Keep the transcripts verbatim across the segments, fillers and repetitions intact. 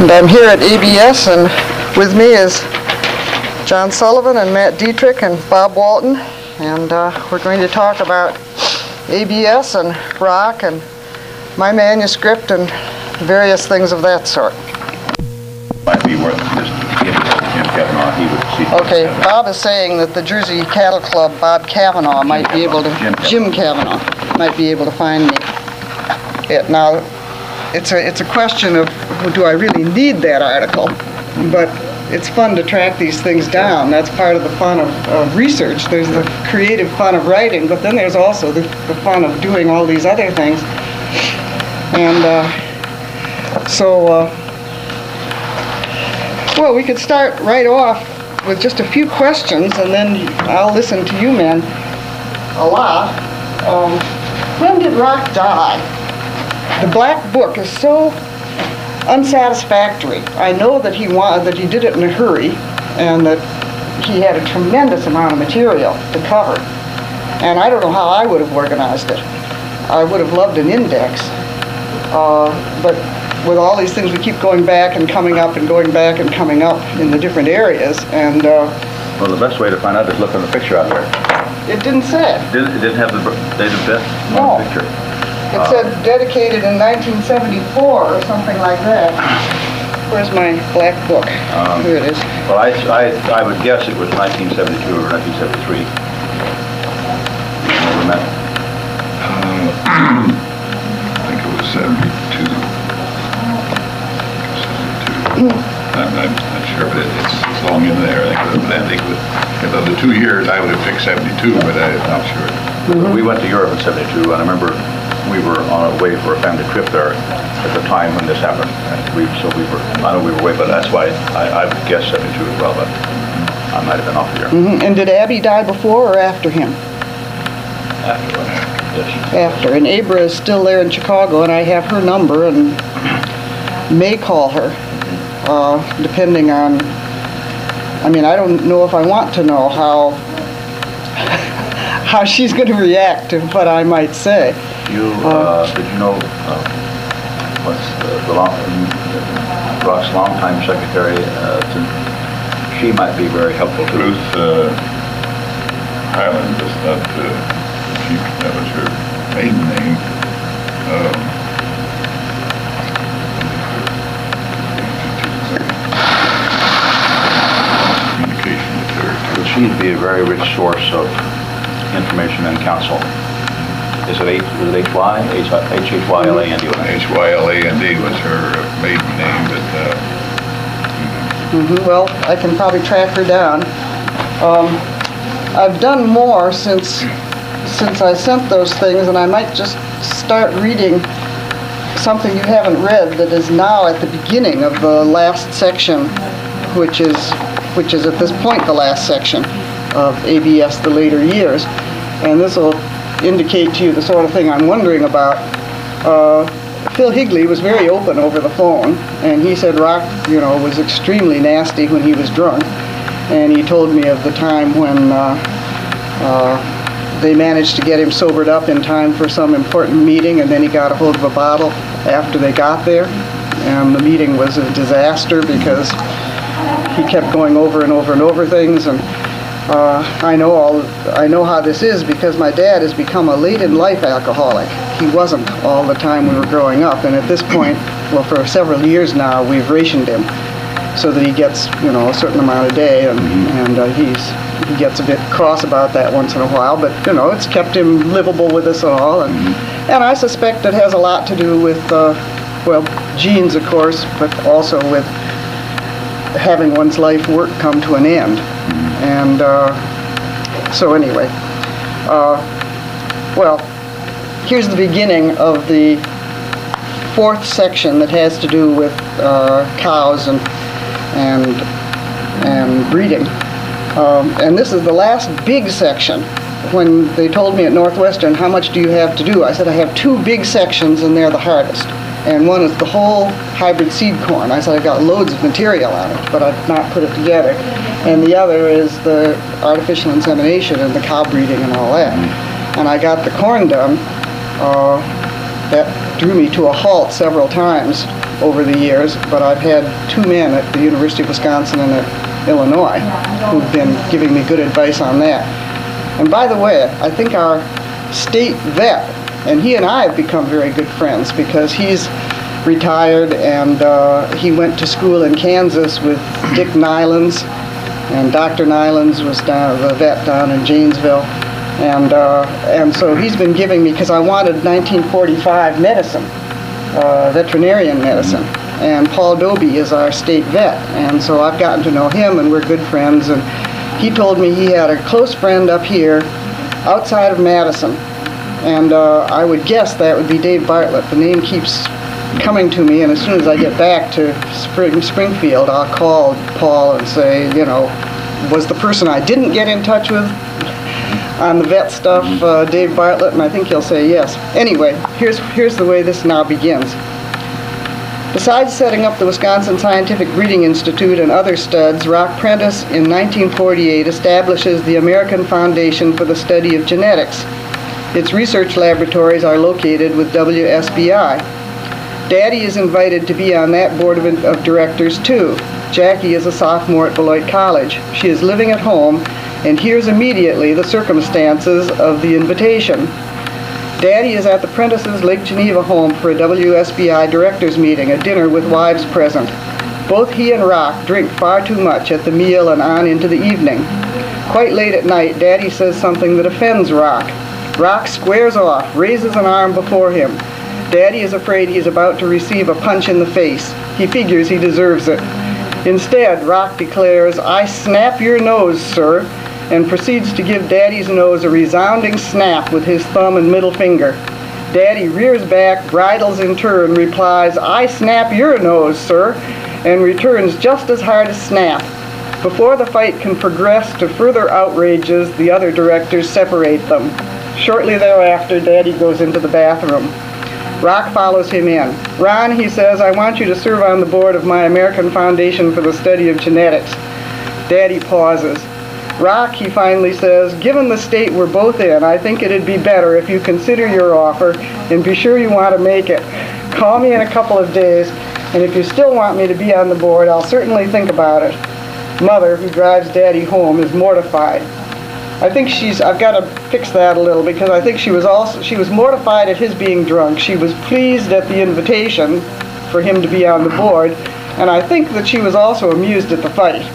And I'm here at A B S, and with me is John Sullivan and Matt Dietrich and Bob Walton, and uh, we're going to talk about A B S and rock and my manuscript and various things of that sort. Might be worth just giving Jim Kavanaugh. He would see. Okay, Bob is saying that the Jersey Cattle Club, Bob Kavanaugh, might be able to, Jim Kavanaugh, might be able to find me. It, now, it's a it's a question of, do I really need that article? But it's fun to track these things down. That's part of the fun of, of research. There's the creative fun of writing, but then there's also the, the fun of doing all these other things. And uh, so, uh, well, we could start right off with just a few questions, and then I'll listen to you men a lot. Um, when did Rock die? The Black Book is so unsatisfactory. I know that he wanted, that he did it in a hurry, and that he had a tremendous amount of material to cover. And I don't know how I would have organized it. I would have loved an index, uh, but with all these things, we keep going back and coming up and going back and coming up in the different areas. And uh, well, the best way to find out is look on the picture out there. It didn't say. It didn't, it didn't have the date of death on no. the picture. It uh, said dedicated in nineteen seventy-four or something like that. Where's my Black Book? Um, Here it is. Well, I, I, I would guess it was nineteen seventy-two or nineteen seventy-three. Never met. Uh, I think it was seventy-two. seventy-two. I'm, I'm not sure, but it, it's, it's long in there. I think, but I think with, of the two years, I would have picked seventy-two, but I'm not sure. Mm-hmm. We went to Europe in seventy-two, and I remember we were on our way for a family trip there at the time when this happened. And we, so we were, I know we were away, but that's why I, I would guess seventy-two as well, but I might have been off here. Mm-hmm. And did Abby die before or after him? After, yes. After. And Abra is still there in Chicago, and I have her number and may call her, uh, depending on, I mean, I don't know if I want to know how how she's going to react to what I might say. You, uh, did you know uh, what's the, the long, uh, Rock's longtime secretary? Uh, to, she might be very helpful to Ruth uh, Highland was not, uh, she, that was her maiden name. Um, communication with her. Well, she'd be a very rich source of information and counsel. Is it H, is it H Y? H H Y L A N D? H Y L A N D was her maiden name, but uh, mm-hmm. Well, I can probably track her down. Um, I've done more since since I sent those things, and I might just start reading something you haven't read that is now at the beginning of the last section, which is which is at this point the last section of A B S, the later years. And this will indicate to you the sort of thing I'm wondering about. Uh, Phil Higley was very open over the phone, and he said Rock, you know, was extremely nasty when he was drunk. And he told me of the time when uh, uh, they managed to get him sobered up in time for some important meeting, and then he got a hold of a bottle after they got there. And the meeting was a disaster because he kept going over and over and over things. And Uh, I know all. I know how this is because my dad has become a late-in-life alcoholic. He wasn't all the time we were growing up, and at this point, well, for several years now, we've rationed him so that he gets, you know, a certain amount a day, and and uh, he's he gets a bit cross about that once in a while. But you know, it's kept him livable with us all, and and I suspect it has a lot to do with, uh, well, genes, of course, but also with having one's life work come to an end. And uh, so anyway, uh, well, here's the beginning of the fourth section that has to do with uh, cows and and and breeding. Um, and this is the last big section. When they told me at Northwestern, how much do you have to do? I said, I have two big sections, and they're the hardest. And one is the whole hybrid seed corn. I said, I've got loads of material on it, but I've not put it together. And the other is the artificial insemination and the cow breeding and all that. And I got the corn done. Uh, that drew me to a halt several times over the years, but I've had two men at the University of Wisconsin and at Illinois who've been giving me good advice on that. And by the way, I think our state vet, and he and I have become very good friends because he's retired and uh, he went to school in Kansas with Dick Nylands, and Doctor Nylands was down, the vet down in Janesville. And, uh, and so he's been giving me, because I wanted nineteen forty-five medicine, uh, veterinarian medicine. And Paul Doby is our state vet. And so I've gotten to know him, and we're good friends. And he told me he had a close friend up here outside of Madison. And uh, I would guess that would be Dave Bartlett. The name keeps coming to me, and as soon as I get back to Spring, Springfield, I'll call Paul and say, you know, was the person I didn't get in touch with on the vet stuff, uh, Dave Bartlett, and I think he'll say yes. Anyway, here's, here's the way this now begins. Besides setting up the Wisconsin Scientific Breeding Institute and other studs, Rock Prentice in nineteen forty-eight establishes the American Foundation for the Study of Genetics. Its research laboratories are located with W S B I. Daddy is invited to be on that board of, of directors too. Jackie is a sophomore at Beloit College. She is living at home and hears immediately the circumstances of the invitation. Daddy is at the Prentice's Lake Geneva home for a W S B I directors meeting, a dinner with wives present. Both he and Rock drink far too much at the meal and on into the evening. Quite late at night, Daddy says something that offends Rock. Rock squares off, raises an arm before him. Daddy is afraid he's about to receive a punch in the face. He figures he deserves it. Instead, Rock declares, "I snap your nose, sir," and proceeds to give Daddy's nose a resounding snap with his thumb and middle finger. Daddy rears back, bridles in turn, replies, "I snap your nose, sir," and returns just as hard a snap. Before the fight can progress to further outrages, the other directors separate them. Shortly thereafter, Daddy goes into the bathroom. Rock follows him in. "Ron," he says, "I want you to serve on the board of my American Foundation for the Study of Genetics." Daddy pauses. "Rock," he finally says, "given the state we're both in, I think it'd be better if you consider your offer and be sure you want to make it. Call me in a couple of days, and if you still want me to be on the board, I'll certainly think about it." Mother, who drives Daddy home, is mortified. I think she's, I've got to fix that a little, because I think she was also, she was mortified at his being drunk. She was pleased at the invitation for him to be on the board, and I think that she was also amused at the fight.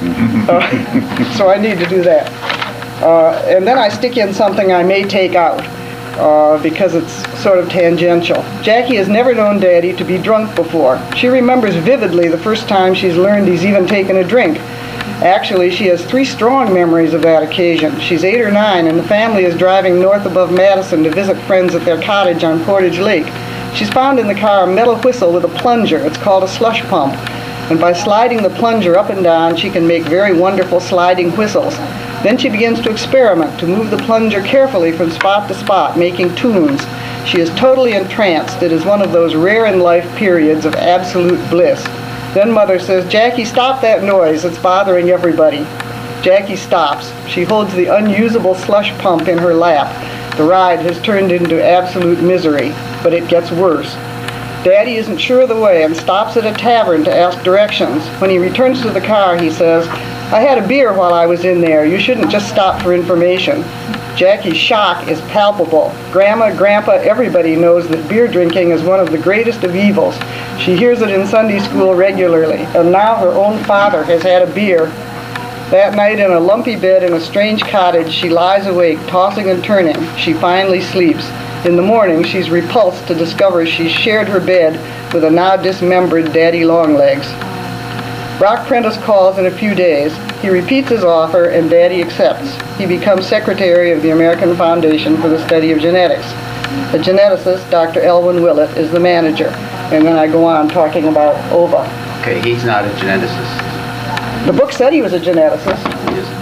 uh, so I need to do that. Uh, and then I stick in something I may take out, uh, because it's sort of tangential. Jackie has never known Daddy to be drunk before. She remembers vividly the first time she's learned he's even taken a drink. Actually, she has three strong memories of that occasion. She's eight or nine, and the family is driving north above Madison to visit friends at their cottage on Portage Lake. She's found in the car a metal whistle with a plunger. It's called a slush pump. And by sliding the plunger up and down, she can make very wonderful sliding whistles. Then she begins to experiment, to move the plunger carefully from spot to spot, making tunes. She is totally entranced. It is one of those rare-in-life periods of absolute bliss. Then Mother says, "Jackie, stop that noise. It's bothering everybody." Jackie stops. She holds the unusable slush pump in her lap. The ride has turned into absolute misery, but it gets worse. Daddy isn't sure of the way and stops at a tavern to ask directions. When he returns to the car, he says, "I had a beer while I was in there. You shouldn't just stop for information." Jackie's shock is palpable. Grandma, Grandpa, everybody knows that beer drinking is one of the greatest of evils. She hears it in Sunday school regularly, and now her own father has had a beer. That night, in a lumpy bed in a strange cottage, she lies awake, tossing and turning. She finally sleeps. In the morning, she's repulsed to discover she's shared her bed with a now dismembered Daddy Longlegs. Rock Prentice calls in a few days. He repeats his offer, and Daddy accepts. He becomes secretary of the American Foundation for the Study of Genetics. A geneticist, Doctor Elwin Willett, is the manager. And then I go on talking about ova. Okay, he's not a geneticist. The book said he was a geneticist. He isn't.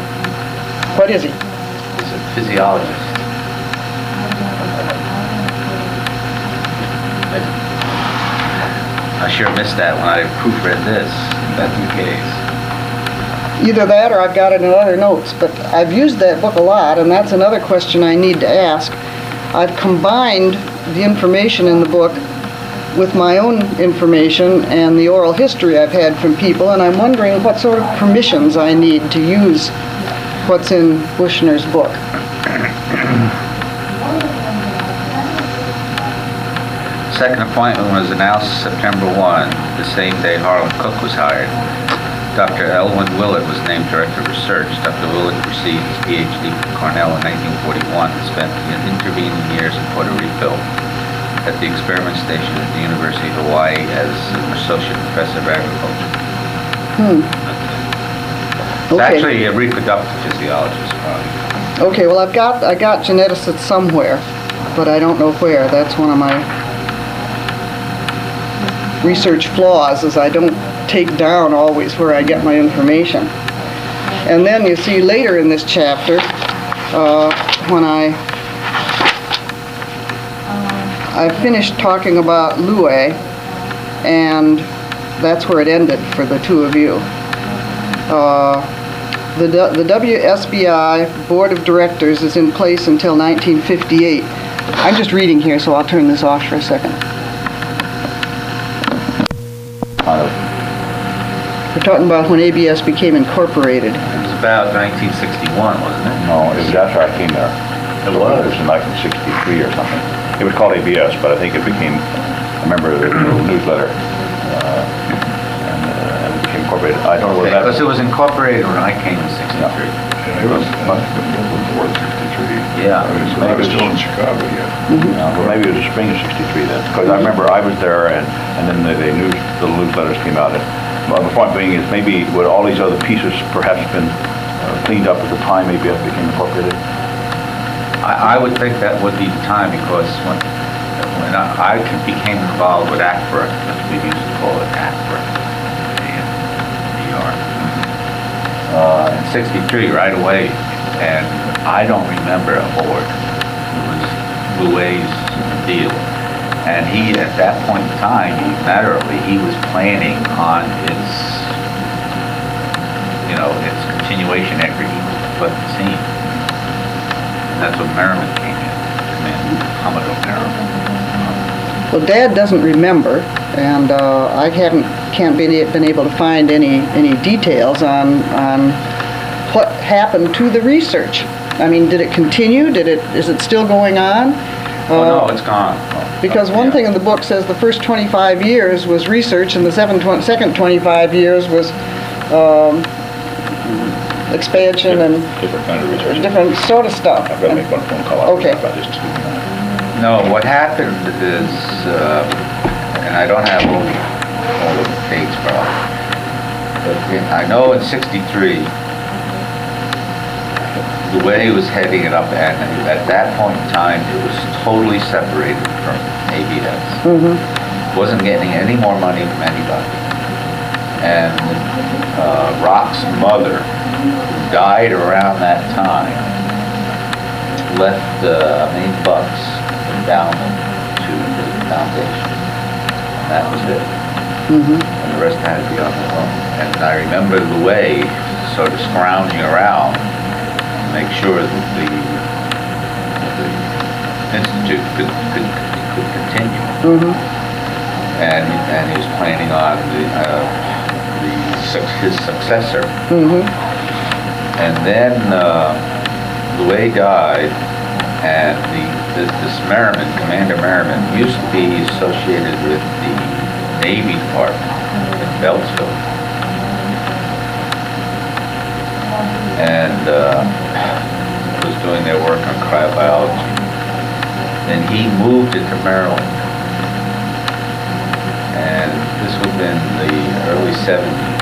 What is he? He's a physiologist. I, I sure missed that when I proofread this. If that's the case. Either that or I've got it in other notes, but I've used that book a lot, and that's another question I need to ask. I've combined the information in the book with my own information and the oral history I've had from people, and I'm wondering what sort of permissions I need to use what's in Bushner's book. Second appointment was announced September first, the same day Harlan Cook was hired. Doctor Elwyn Willett was named Director of Research. Doctor Willett received his P H D from Cornell in nineteen forty-one and spent the intervening years in Puerto Rico at the experiment station at the University of Hawaii as an associate professor of agriculture. Hmm. It's Okay. actually a reproductive physiologist, probably. Okay, well, I've got, I got geneticists somewhere, but I don't know where. That's one of my research flaws, is I don't take down always where I get my information. And then you see later in this chapter, uh, when I I finished talking about Lue, and that's where it ended for the two of you. Uh, the, the W S B I Board of Directors is in place until nineteen fifty-eight. I'm just reading here, so I'll turn this off for a second. Kind of. We're talking about when A B S became incorporated. It was about nineteen sixty-one, wasn't it? No, it was after I came there. It was? It was in nineteen sixty-three or something. It was called A B S, but I think it became, I remember the little newsletter, uh, and, uh, and it became incorporated. I don't know whether that... Because it was incorporated when I came in sixty-three. Yeah, it was, it was before sixty-three. Yeah. I was, I was still in Chicago, yeah. Uh, well, maybe it was the spring of sixty-three then, because I remember I was there, and, and then the, the news, the newsletters came out. And, well, the point being is maybe would all these other pieces perhaps been uh, cleaned up at the time A B S became incorporated? I, I would think that would be the time, because when, when I, I became involved with A C P R A, as we used to call it, A C P R A, in New York, uh, in sixty-three, right away, and I don't remember a board. It was Louis' deal. And he, at that point in time, he, matter-of-factly, he was planning on its, you know, its continuation after he left the scene. And that's when Merriman came in, Command Commodore Merriman. Well, Dad doesn't remember, and uh, I haven't can't been been able to find any any details on on what happened to the research. I mean, did it continue? Did it is it still going on? Oh, Uh, no, it's gone. Because one Yeah. thing in the book says the first twenty-five years was research, and the seven, tw- second twenty-five years was um, expansion and Different kind of research. different sort of stuff. I've got to make one phone call. Okay. About this too. No, what happened is, uh, and I don't have all the, all the dates probably, but in, I know in sixty-three, the way he was heading it up, and at that point in time, it was totally separated from A B S. Mm-hmm. Wasn't getting any more money from anybody. And uh, Rock's mother, who died around that time, left uh, a million bucks endowment to the foundation. And that was it. Mm-hmm. And the rest had to be on their own. And I remember Louis sort of scrounging around to make sure that the, the institute could, could, could continue. Mm-hmm. And, and he was planning on the, uh, the, suc- his successor. Mm-hmm. And then uh, Louis died, and the, the this Merriman, Commander Merriman, used to be associated with the Navy Department in Beltsville. And uh, was doing their work on cryobiology. Then he moved it to Maryland. And this would have been the early seventies.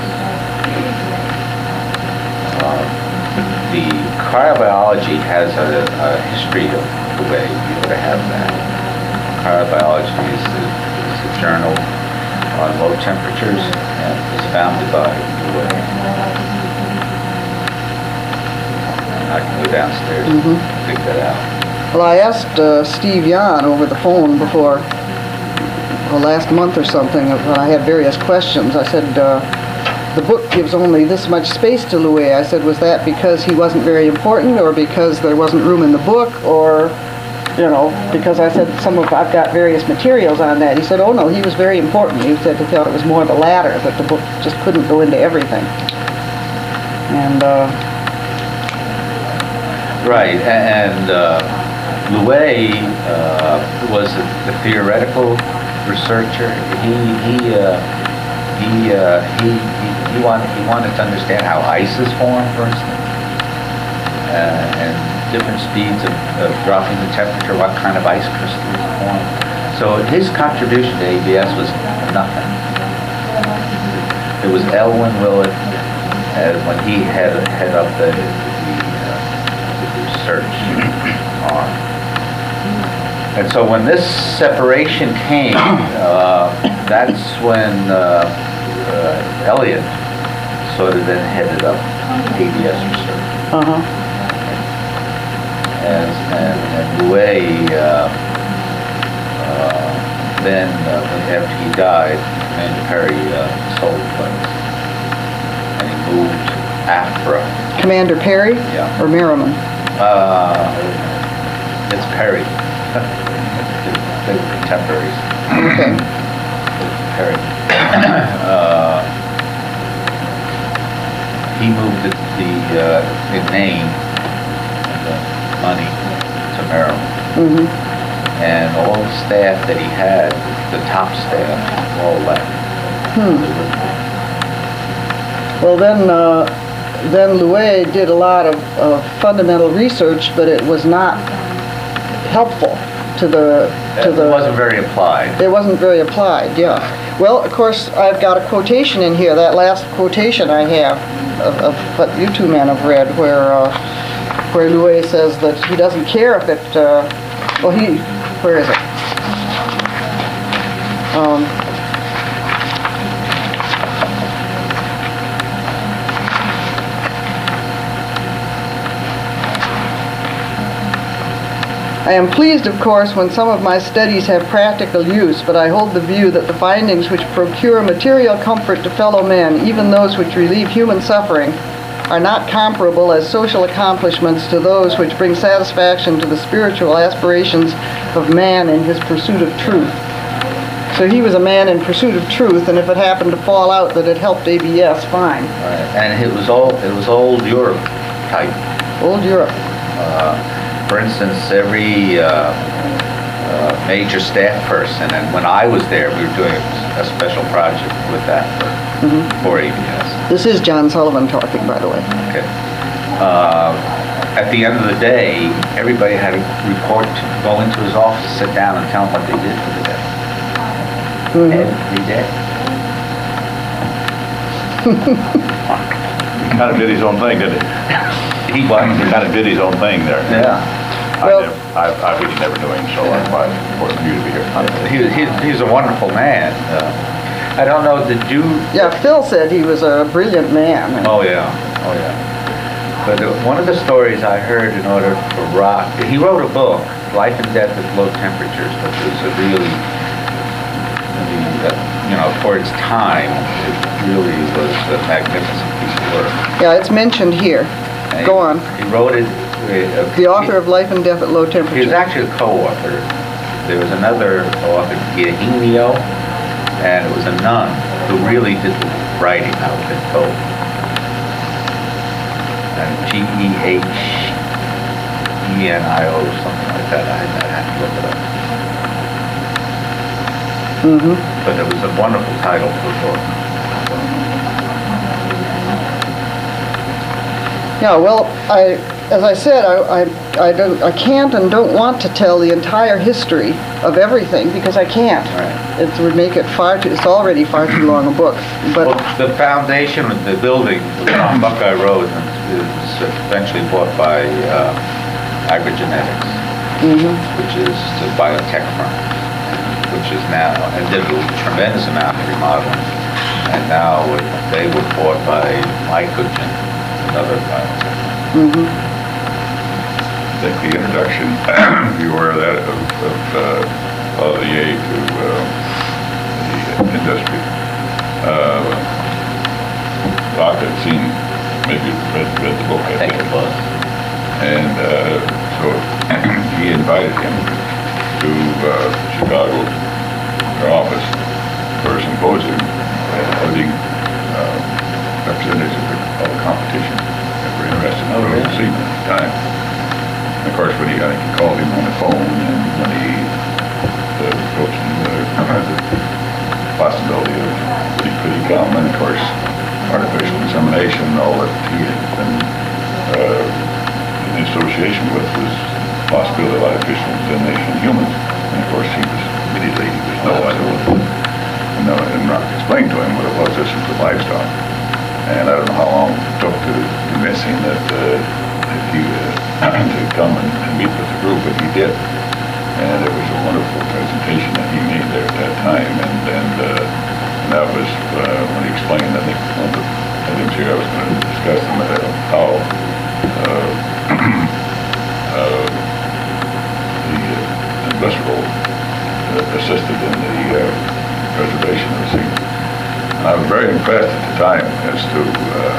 Uh, the cryobiology has a, a history of the way you ought to have that. Cryobiology is a, is a journal on low temperatures and was founded by Louis. I can go downstairs and Mhm. dig that out. Well, I asked uh, Steve Yan over the phone before, well, last month or something, when I had various questions. I said, uh, the book gives only this much space to Louis. I said, was that because he wasn't very important, or because there wasn't room in the book, or you know, because I said some of, I've got various materials on that. He said, oh no, he was very important. He said he thought it was more the latter, that the book just couldn't go into everything. And, uh, Right, a- and uh, Louet uh, was a, a theoretical researcher. He he uh, he, uh, he he he wanted he wanted to understand how ice is formed, for instance, uh, and different speeds of, of dropping the temperature, what kind of ice crystals form. So his contribution to A B S was nothing. It was Elwyn Willett uh, when he had head up the. Search on. And so when this separation came, uh, that's when uh, uh, Elliot sort of then headed up A B S research. uh-huh. And, and, and Louet, uh, uh, then uh, when- after he died, Commander Perry uh, sold the place. And he moved to Afra. Commander Perry? Yeah. Or Merriman? Uh, it's Perry. They were contemporaries. Okay. Perry. uh, he moved the, the, uh, the name, the money to Maryland. Mm-hmm. And all the staff that he had, the top staff, all left. Hmm. They were- Well, then, uh, then Louet did a lot of, of fundamental research, but it was not helpful to the, to It the... wasn't very applied. It wasn't very applied, yeah. Well, of course, I've got a quotation in here, that last quotation I have of, of what you two men have read, where, uh, where Louet says that he doesn't care if it, uh, well, he, where is it? Um, I am pleased, of course, when some of my studies have practical use, but I hold the view that the findings which procure material comfort to fellow men, even those which relieve human suffering, are not comparable as social accomplishments to those which bring satisfaction to the spiritual aspirations of man in his pursuit of truth. So he was a man in pursuit of truth, and if it happened to fall out that it helped A B S, fine. Right. And it was old, it was old Europe type. Old Europe. Uh, For instance, every uh, uh, major staff person, and when I was there, we were doing a, a special project with that for, Mhm. for A B S. This is John Sullivan talking, by the way. Okay. Uh, at the end of the day, everybody had to report to go into his office, sit down, and tell him what they did for the day. Mhm. Every day. He kind of did his own thing, didn't he? He was. He kind of did his own thing there. Yeah. I Well- never, I, I really never knew him, so I'm quite important for you to be here. He, he, he's a wonderful man. Uh, I don't know, did you Yeah, Phil said he was a brilliant man. Oh, yeah, oh, yeah. But uh, one of the stories I heard in order for Rock, he wrote a book, Life and Death at Low Temperatures, but it was a really, really, uh, you know, for its time, it really was a magnificent piece of work. Yeah, it's mentioned here. And Go he- on. He wrote it. uh, The author of Life and Death at Low He was Temperature. actually a co-author. There was another author, Eugenio, and it was a nun who really did the writing, I was been told. And G E H E N I O, something like that. I I had to look it up. Mm-hmm. But it was a wonderful title for a book. Yeah, well, I, as I said, I, I, I don't, I can't and don't want to tell the entire history of everything because I can't. Right. It would make it far too, it's already far too long a book. Well, But, the foundation of the building on Buckeye Road was eventually bought by uh, Agrogenetics, mhm. which is the biotech firm, which is now, and did a tremendous amount of remodeling. And now it- they were bought by Mycogen, another biotech. Mhm. I think the introduction, you were of that, of, of, uh, of the A to, uh, the industry. Uh, Doc had seen, maybe read, read the book, I I think think. it was. And, uh, so he he invited him to uh, Chicago, their office, for a symposium, including uh, representatives of the, of the competition that were interested in Oh, Frozen really? Seaman at the time. And of course, when he, I think he called him on the phone, and when he uh, approached him, uh, the possibility of could he, could he come, and of course, artificial insemination, all that he had been uh, in association with was the possibility of artificial insemination in humans. And of course, he was immediately, he was no idea what, you know, and Rock explained to him what it was. This was the livestock. And I don't know how long it took to convince him that, uh, that he uh, to come and, and meet with the group, but he did. And it was a wonderful presentation that he made there at that time. And, and, uh, and that was uh, when he explained, I think, one of the items here I was going to discuss them, uh, how uh, uh, the uh, industrial uh, assisted in the uh, preservation of the season. I was very impressed at the time as to uh,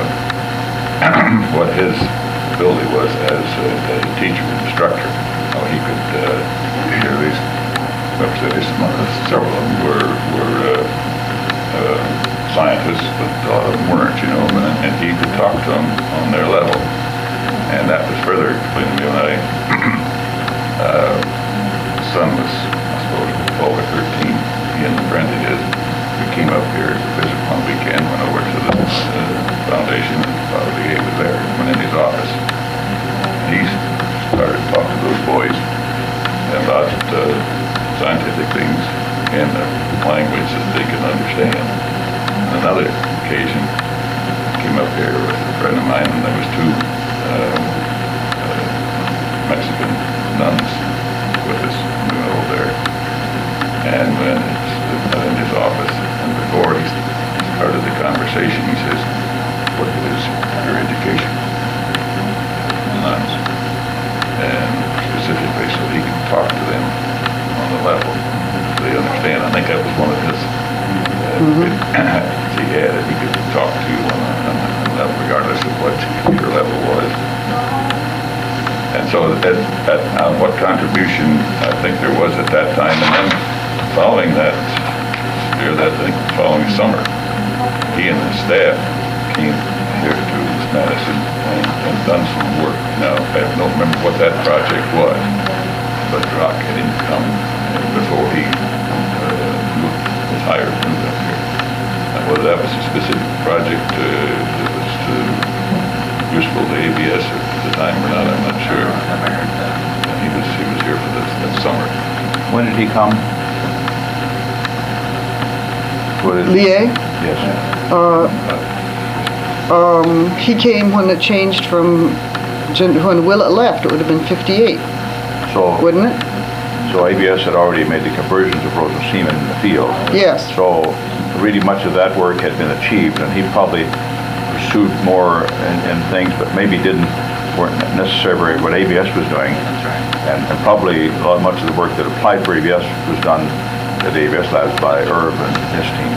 what his ability was as a, as a teacher and instructor. How he could, uh, hear these representatives, several of them were, were uh, uh, scientists, but a lot of them weren't, you know, and, and he could talk to them on their level. And that was further explained to me when I, uh, son was, I suppose, twelve or thirteen, he and a friend of his, we came up here to visit one weekend, went over to the uh, foundation, and Father Liggett was there, went in his office. He started to talk to those boys about uh, scientific things in a language that they could understand. On another occasion, I came up here with a friend of mine, and there was two uh, uh, Mexican nuns with us. We went over there, and when it's in his office, and before he started the conversation, he says, "What is your education?" The nuns, and specifically so he could talk to them on the level so they understand. I think that was one of his uh, mm-hmm. he had, that he could talk to you on a, on a level regardless of what your level was. And so that, that uh, what contribution I think there was at that time, and then following that, year, that I think following summer, he and his staff came here to Madison and, and done some work. Now, I don't remember what that project was, but Rock had him come before he uh, moved, was hired to move up here. Now, whether that was a specific project uh, that was uh, useful to A B S at the time or not, I'm not sure. Never heard that. And he was, he was here for this, that summer. When did he come? What is- Lié? Yes. Uh, um, he came when it changed from, gen- when Willett left, it would have been fifty-eight, So, wouldn't it? so A B S had already made the conversions of Rosa Seaman in the field. Yes. So really much of that work had been achieved, and he probably pursued more in, in things, but maybe didn't, weren't necessarily what A B S was doing. That's right. And, and probably a lot, much of the work that applied for A B S was done at A B S Labs by Irv and his team.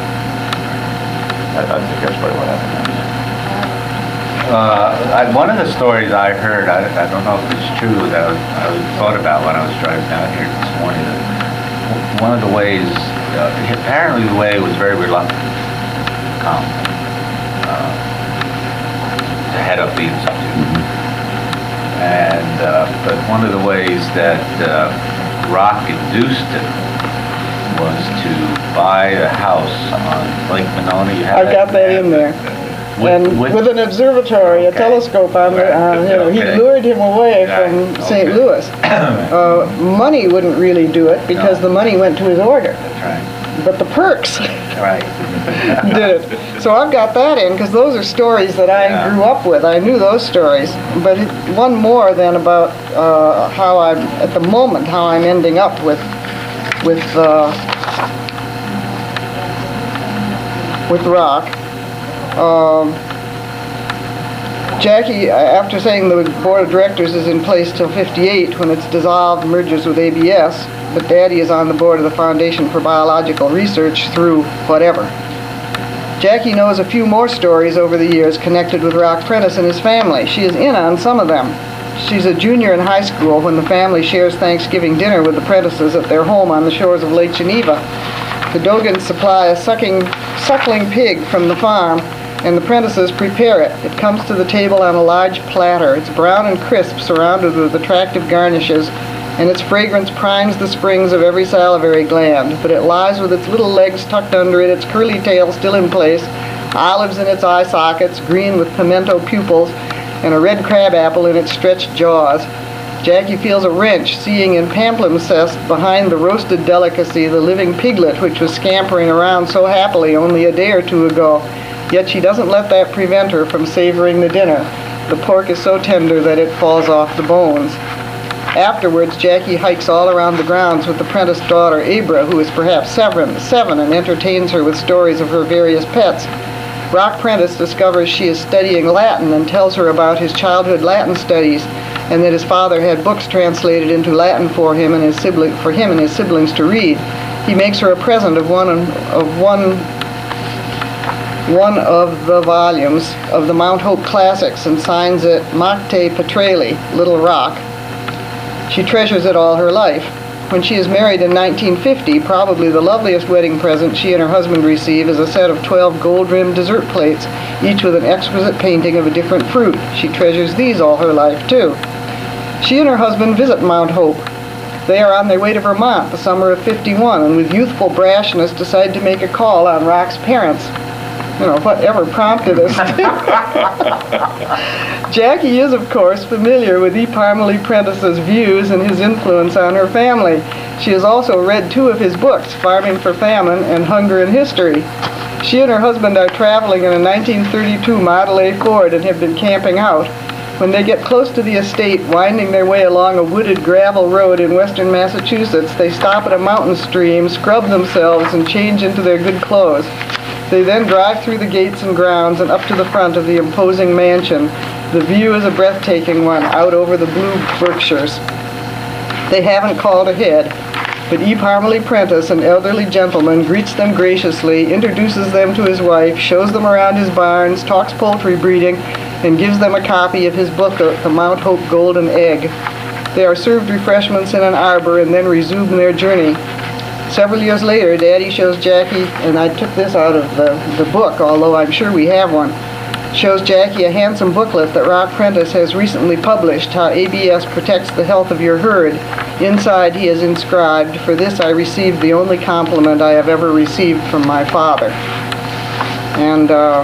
I, I think that's probably what happened. Uh, I, one of the stories I heard, I, I don't know if it's true, that I, was, I thought about when I was driving down here this morning. That one of the ways, uh, apparently the way was very reluctant to come uh, to head up the institute. And uh, but one of the ways that uh, Rock induced it was to buy a house on Lake Monona. You have I've got that in there. With- And with- with an observatory, a Okay. telescope on the, Right. on, you know, he Okay. lured him away Right. from Saint Okay. Louis. Uh, money wouldn't really do it because No. the money went to his order, That's right. but the perks Right. did it. So I've got that in because those are stories that I Yeah. grew up with. I knew those stories. But it- one more than about uh, how I'm, at the moment, how I'm ending up with, with, uh, with Rock. Um, Jackie, after saying the board of directors is in place till fifty-eight, when it's dissolved, merges with A B S, but Daddy is on the board of the Foundation for Biological Research through whatever. Jackie knows a few more stories over the years connected with Rock Prentice and his family. She is in on some of them. She's a junior in high school when the family shares Thanksgiving dinner with the Prentices at their home on the shores of Lake Geneva. The Dogans supply a sucking, suckling pig from the farm, and the Prentices prepare it. It comes to the table on a large platter. It's brown and crisp, surrounded with attractive garnishes, and its fragrance primes the springs of every salivary gland. But it lies with its little legs tucked under it, its curly tail still in place, olives in its eye sockets, green with pimento pupils, and a red crab apple in its stretched jaws. Jackie feels a wrench seeing in palimpsest behind the roasted delicacy the living piglet which was scampering around so happily only a day or two ago. Yet she doesn't let that prevent her from savoring the dinner. The pork is so tender that it falls off the bones. Afterwards, Jackie hikes all around the grounds with the Prentice daughter, Abra, who is perhaps seven, seven, and entertains her with stories of her various pets. Rock Prentice discovers she is studying Latin and tells her about his childhood Latin studies, and that his father had books translated into Latin for him and his sibling, for him and his siblings to read. He makes her a present of one of one one of the volumes of the Mount Hope Classics and signs it Macte Petrelli, Little Rock. She treasures it all her life. When she is married in nineteen fifty, probably the loveliest wedding present she and her husband receive is a set of twelve gold-rimmed dessert plates, each with an exquisite painting of a different fruit. She treasures these all her life, too. She and her husband visit Mount Hope. They are on their way to Vermont the summer of fifty-one, and with youthful brashness decide to make a call on Rock's parents. You know, whatever prompted us. Jackie is, of course, familiar with E. Parmalee Prentice's views and his influence on her family. She has also read two of his books, Farming for Famine and Hunger and History. She and her husband are traveling in a nineteen thirty-two Model A Ford and have been camping out. When they get close to the estate, winding their way along a wooded gravel road in western Massachusetts, they stop at a mountain stream, scrub themselves, and change into their good clothes. They then drive through the gates and grounds and up to the front of the imposing mansion. The view is a breathtaking one, out over the blue Berkshires. They haven't called ahead, but E. Parmalee Prentice, an elderly gentleman, greets them graciously, introduces them to his wife, shows them around his barns, talks poultry breeding, and gives them a copy of his book, The Mount Hope Golden Egg. They are served refreshments in an arbor and then resume their journey. Several years later, Daddy shows Jackie, and I took this out of the, the book, although I'm sure we have one, shows Jackie a handsome booklet that Rock Prentice has recently published, How A B S Protects the Health of Your Herd. Inside he has inscribed, "For this I received the only compliment I have ever received from my father." And uh,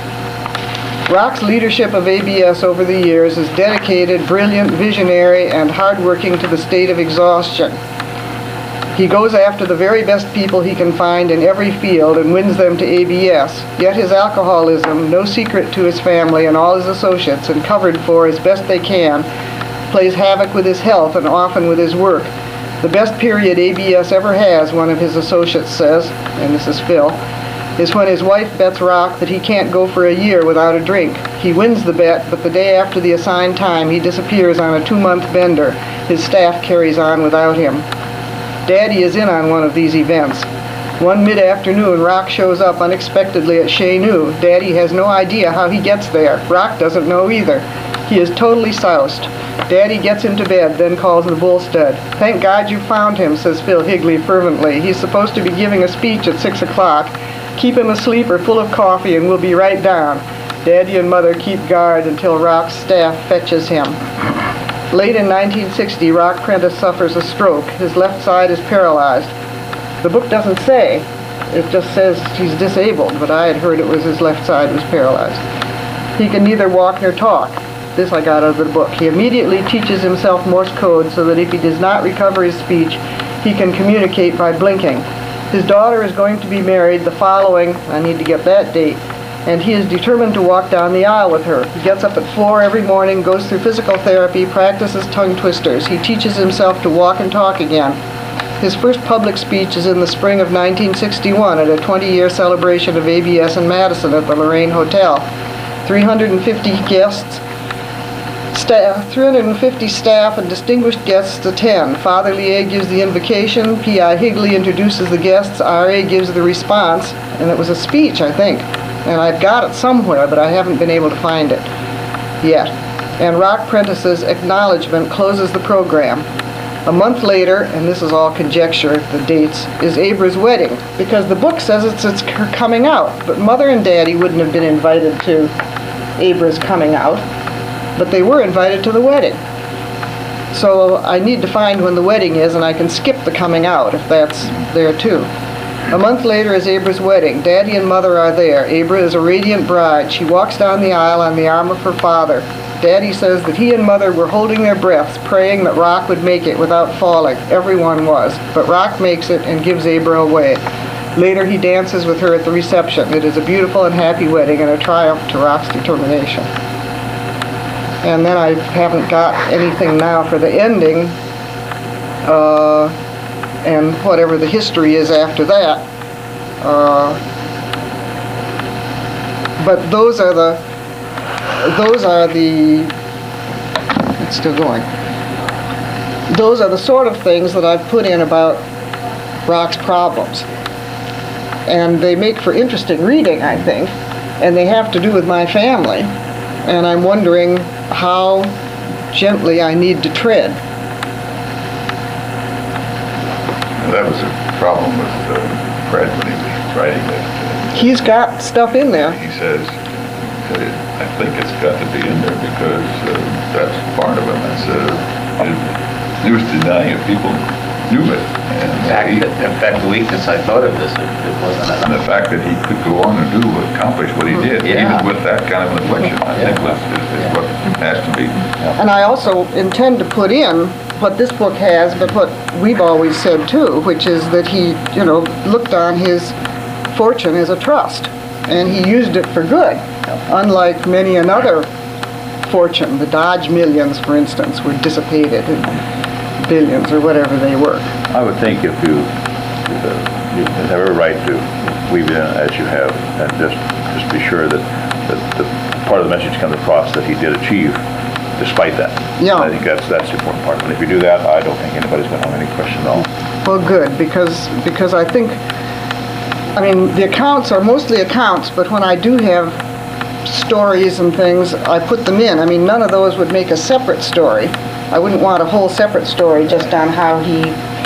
Rock's leadership of A B S over the years is dedicated, brilliant, visionary, and hardworking to the state of exhaustion. He goes after the very best people he can find in every field and wins them to A B S. Yet his alcoholism, no secret to his family and all his associates, and covered for as best they can, plays havoc with his health and often with his work. The best period A B S ever has, one of his associates says, and this is Phil, is when his wife bets Rock that he can't go for a year without a drink. He wins the bet, but the day after the assigned time he disappears on a two-month bender. His staff carries on without him. Daddy is in on one of these events. One mid-afternoon, Rock shows up unexpectedly at Chez Nous. Daddy has no idea how he gets there. Rock doesn't know either. He is totally soused. Daddy gets into bed, then calls the bull stud. "Thank God you found him," says Phil Higley fervently. "He's supposed to be giving a speech at six o'clock. Keep him asleep or full of coffee and we'll be right down." Daddy and Mother keep guard until Rock's staff fetches him. Late in nineteen sixty, Rock Prentice suffers a stroke. His left side is paralyzed. The book doesn't say. It just says he's disabled, but I had heard it was his left side was paralyzed. He can neither walk nor talk. This I got out of the book. He immediately teaches himself Morse code so that if he does not recover his speech, he can communicate by blinking. His daughter is going to be married the following, I need to get that date, and he is determined to walk down the aisle with her. He gets up at four every morning, goes through physical therapy, practices tongue twisters. He teaches himself to walk and talk again. His first public speech is in the spring of nineteen sixty-one at a twenty-year celebration of A B S in Madison at the Lorraine Hotel. three hundred fifty guests, staff, three hundred fifty staff and distinguished guests attend. Father Lier gives the invocation, P I Higley introduces the guests, R A gives the response, and it was a speech, I think. And I've got it somewhere, but I haven't been able to find it yet. and Rock Prentice's acknowledgement closes the program. A month later, and this is all conjecture, the dates, is Abra's wedding, because the book says it's, it's her coming out, but Mother and Daddy wouldn't have been invited to Abra's coming out, but they were invited to the wedding. So I need to find when the wedding is, and I can skip the coming out if that's there too. A month later is Abra's wedding. Daddy and Mother are there. Abra is a radiant bride. She walks down the aisle on the arm of her father. Daddy says that he and Mother were holding their breaths, praying that Rock would make it without falling. Everyone was. But Rock makes it and gives Abra away. Later he dances with her at the reception. It is a beautiful and happy wedding and a triumph to Rock's determination. And then I haven't got anything now for the ending, uh, and whatever the history is after that. Uh, but those are the, those are the, it's still going. Those are the sort of things that I've put in about Rock's problems. And they make for interesting reading, I think, and they have to do with my family. And I'm wondering how gently I need to tread. That was a problem with uh, Fred when he was writing it. He's got stuff in there. He says, uh, I think it's got to be in there because uh, that's part of it. That's, uh, it, he was denying it. People knew it. And In fact, he, in fact, the weakness I thought of this, it, it wasn't and the enough. fact that he could go on and do, accomplish what he did, Yeah. even with that kind of an affliction, I think Yeah. was, is, is what has to be. And I also intend to put in what this book has, but what we've always said too, which is that he, you know, looked on his fortune as a trust, and he used it for good, unlike many another fortune. The Dodge millions, for instance, were dissipated in billions or whatever they were. I would think if you, uh, you have every right to weave it in as you have, and just, just be sure that, that the part of the message comes across that he did achieve despite that. Yeah. I think that's, that's the important part. And if you do that, I don't think anybody's going to have any question at all. Well, good, because, because I think, I mean, the accounts are mostly accounts, but when I do have stories and things, I put them in. I mean, none of those would make a separate story. I wouldn't want a whole separate story just on how he,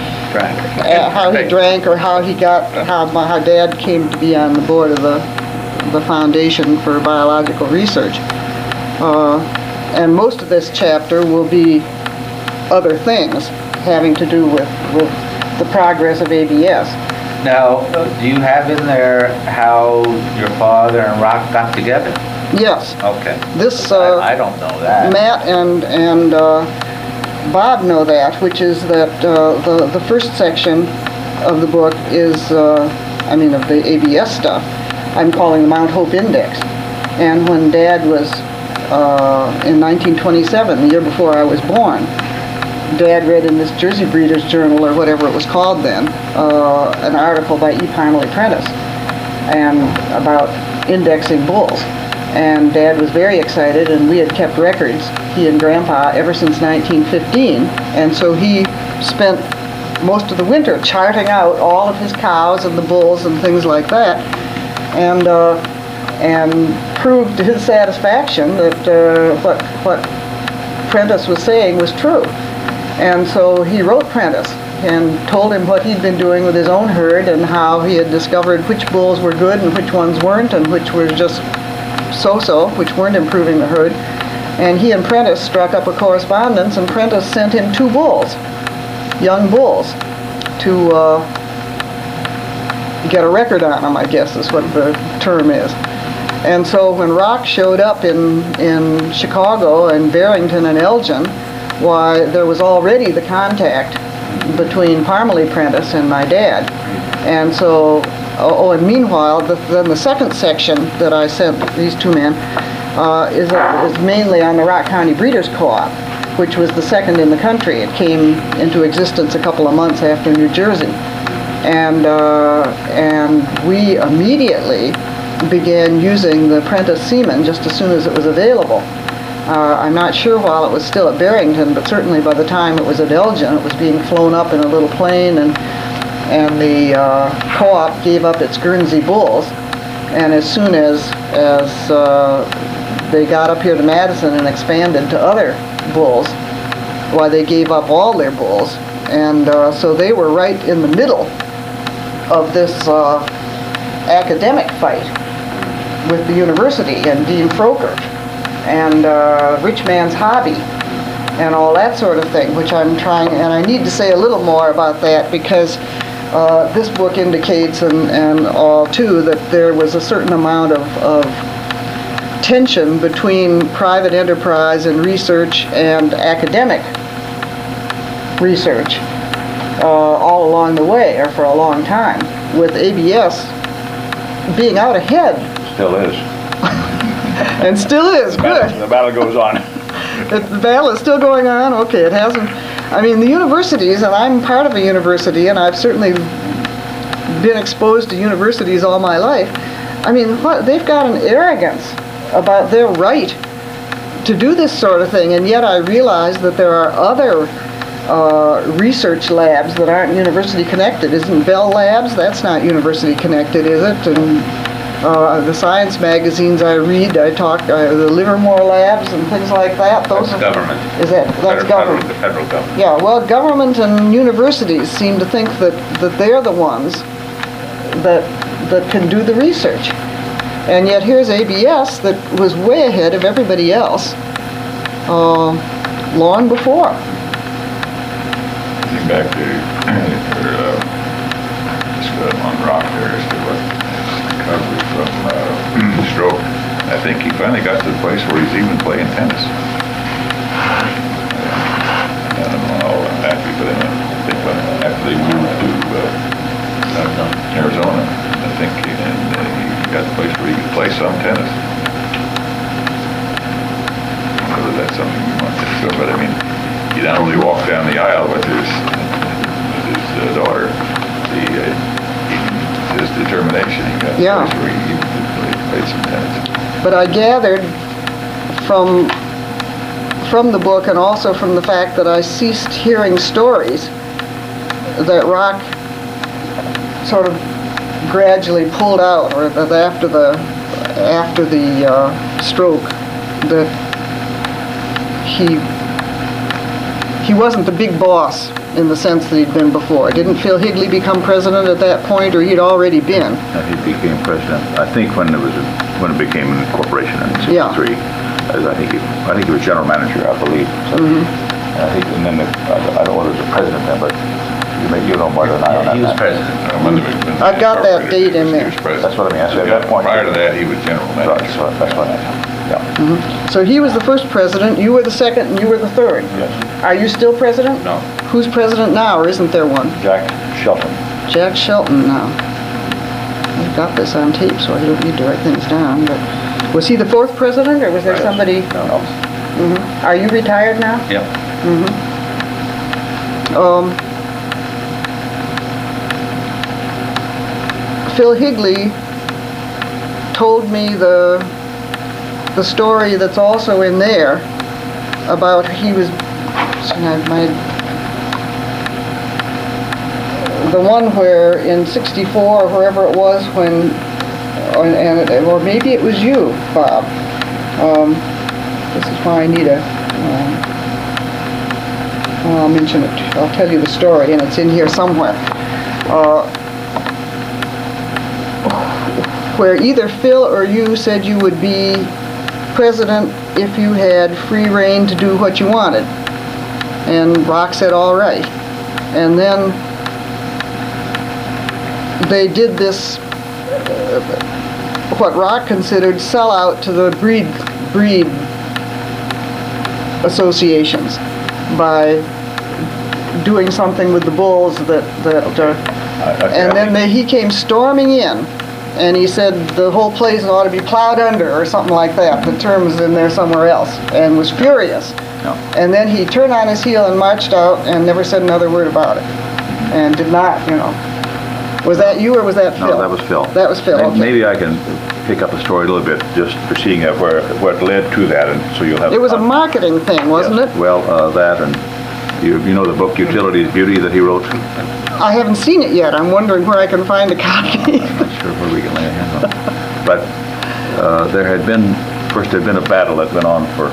uh, how he drank or how he got, how, how Dad came to be on the board of the, the Foundation for Biological Research. Uh, and most of this chapter will be other things having to do with, with the progress of A B S. Now, do you have in there how your father and Rock got together? Yes. Okay. This, uh, I, I don't know that. Matt and, and uh, Bob know that, which is that uh, the, the first section of the book is, uh, I mean, of the A B S stuff, I'm calling the Mount Hope Index. And when Dad was uh, in nineteen twenty-seven, the year before I was born, Dad read in this Jersey Breeders Journal, or whatever it was called then, uh, an article by E. Parmalee Prentice and about indexing bulls. And Dad was very excited, and we had kept records, he and Grandpa, ever since nineteen fifteen. And so he spent most of the winter charting out all of his cows and the bulls and things like that, and uh, and proved to his satisfaction that uh, what what Prentice was saying was true. And so he wrote Prentice and told him what he'd been doing with his own herd and how he had discovered which bulls were good and which ones weren't, and which were just so-so, which weren't improving the herd. And he and Prentice struck up a correspondence, and Prentice sent him two bulls, young bulls, to uh, get a record on them, I guess is what the term is. And so when Rock showed up in, in Chicago and Barrington and Elgin, why, there was already the contact between Parmalee Prentice and my dad. And so, oh, and meanwhile, the, then the second section that I sent these two men uh, is, a, is mainly on the Rock County Breeders Co-op, which was the second in the country. It came into existence a couple of months after New Jersey. And, uh, and we immediately began using the Prentice semen just as soon as it was available. Uh, I'm not sure while it was still at Barrington, but certainly by the time it was at Elgin, it was being flown up in a little plane, and and the uh, co-op gave up its Guernsey bulls. And as soon as as uh, they got up here to Madison and expanded to other bulls, why they gave up all their bulls. And uh, so they were right in the middle of this uh, academic fight with the university and Dean Froker and uh, Rich Man's Hobby and all that sort of thing, which I'm trying, and I need to say a little more about that because uh, this book indicates, and, and all too, that there was a certain amount of, of tension between private enterprise and research and academic research uh, all along the way, or for a long time, with A B S being out ahead. Still is. And still is, good. The battle goes on. If the battle is still going on, okay, it hasn't. I mean, the universities, and I'm part of a university, and I've certainly been exposed to universities all my life. I mean, what, they've got an arrogance about their right to do this sort of thing, and yet I realize that there are other uh, research labs that aren't university connected. Isn't Bell Labs? That's not university connected, is it? And Uh, the science magazines I read, I talk, uh, the Livermore Labs and things like that. Those That's are, government. Is that, that's Federal- government? The federal government. Yeah, well, government and universities seem to think that, that they're the ones that, that can do the research. And yet here's A B S that was way ahead of everybody else uh, long before. Getting back to, or, uh, just uh, on Rock there as to what recovery from uh, stroke. I think he finally got to the place where he's even playing tennis. I don't know how happy, but I think when, after they moved to uh, Arizona, I think, and uh, he got to the place where he could play some tennis. Whether that's something you want to do, but I mean, he not only walked down the aisle with his with his uh, daughter, the uh, he, his determination. He got Yeah. to the place where he, he played, played some tennis. But I gathered from from the book and also from the fact that I ceased hearing stories that Rock sort of gradually pulled out, or that after the after the uh, stroke, that he he wasn't the big boss in the sense that he'd been before. Didn't Phil Higley become president at that point, or he'd already been? Uh, He became president, I think, when it was, a- when it became an incorporation in Yeah. sixty-three. As I think, he, I think he was general manager, I believe. So, Mm-hmm. I think, and then, the, I I don't know if he was the president then, but you may, you know more than I on Yeah, that. he was matter. president. Uh, when the- when I've got that incorporated, date in he was- there. he was president. That's what I mean, I said at Yeah, that point. Prior to that, he was general Right, manager. that's what, that's what I meant, yeah. So he was the first president, you were the second, and you were the third. Yes. Are you still president? No. Who's president now, or isn't there one? Jack Shelton. Jack Shelton now. I've got this on tape, so I don't need to write things down, but was he the fourth president, or was there Right. somebody? No. Mhm. Are you retired now? Yep. Um, Phil Higley told me the the story that's also in there about he was my the one where in sixty-four or wherever it was when or, and or maybe it was you, Bob. Um, this is why I need a um, well, I'll mention it. I'll tell you the story, and it's in here somewhere. Uh, where either Phil or you said you would be president if you had free reign to do what you wanted. And Rock said, all right. And then they did this, uh, what Rock considered sellout to the breed, breed associations by doing something with the bulls that, that uh, I- I- and then they, he came storming in, and he said the whole place ought to be plowed under, or something like that. The term is in there somewhere else, and was furious. No. And then he turned on his heel and marched out and never said another word about it, and did not, you know. Was that you, or was that Phil? No, that was Phil. That was Phil, May- okay. Maybe I can pick up the story a little bit, just for seeing uh, where, what led to that, and so you'll have... It was a marketing thing, wasn't Yes. it? Well, uh, that, and you, you know the book Utilities Beauty that he wrote? I haven't seen it yet. I'm wondering where I can find a copy. I'm not sure where we can lay a hand on it. But uh, there had been course, there'd been a battle that went on for,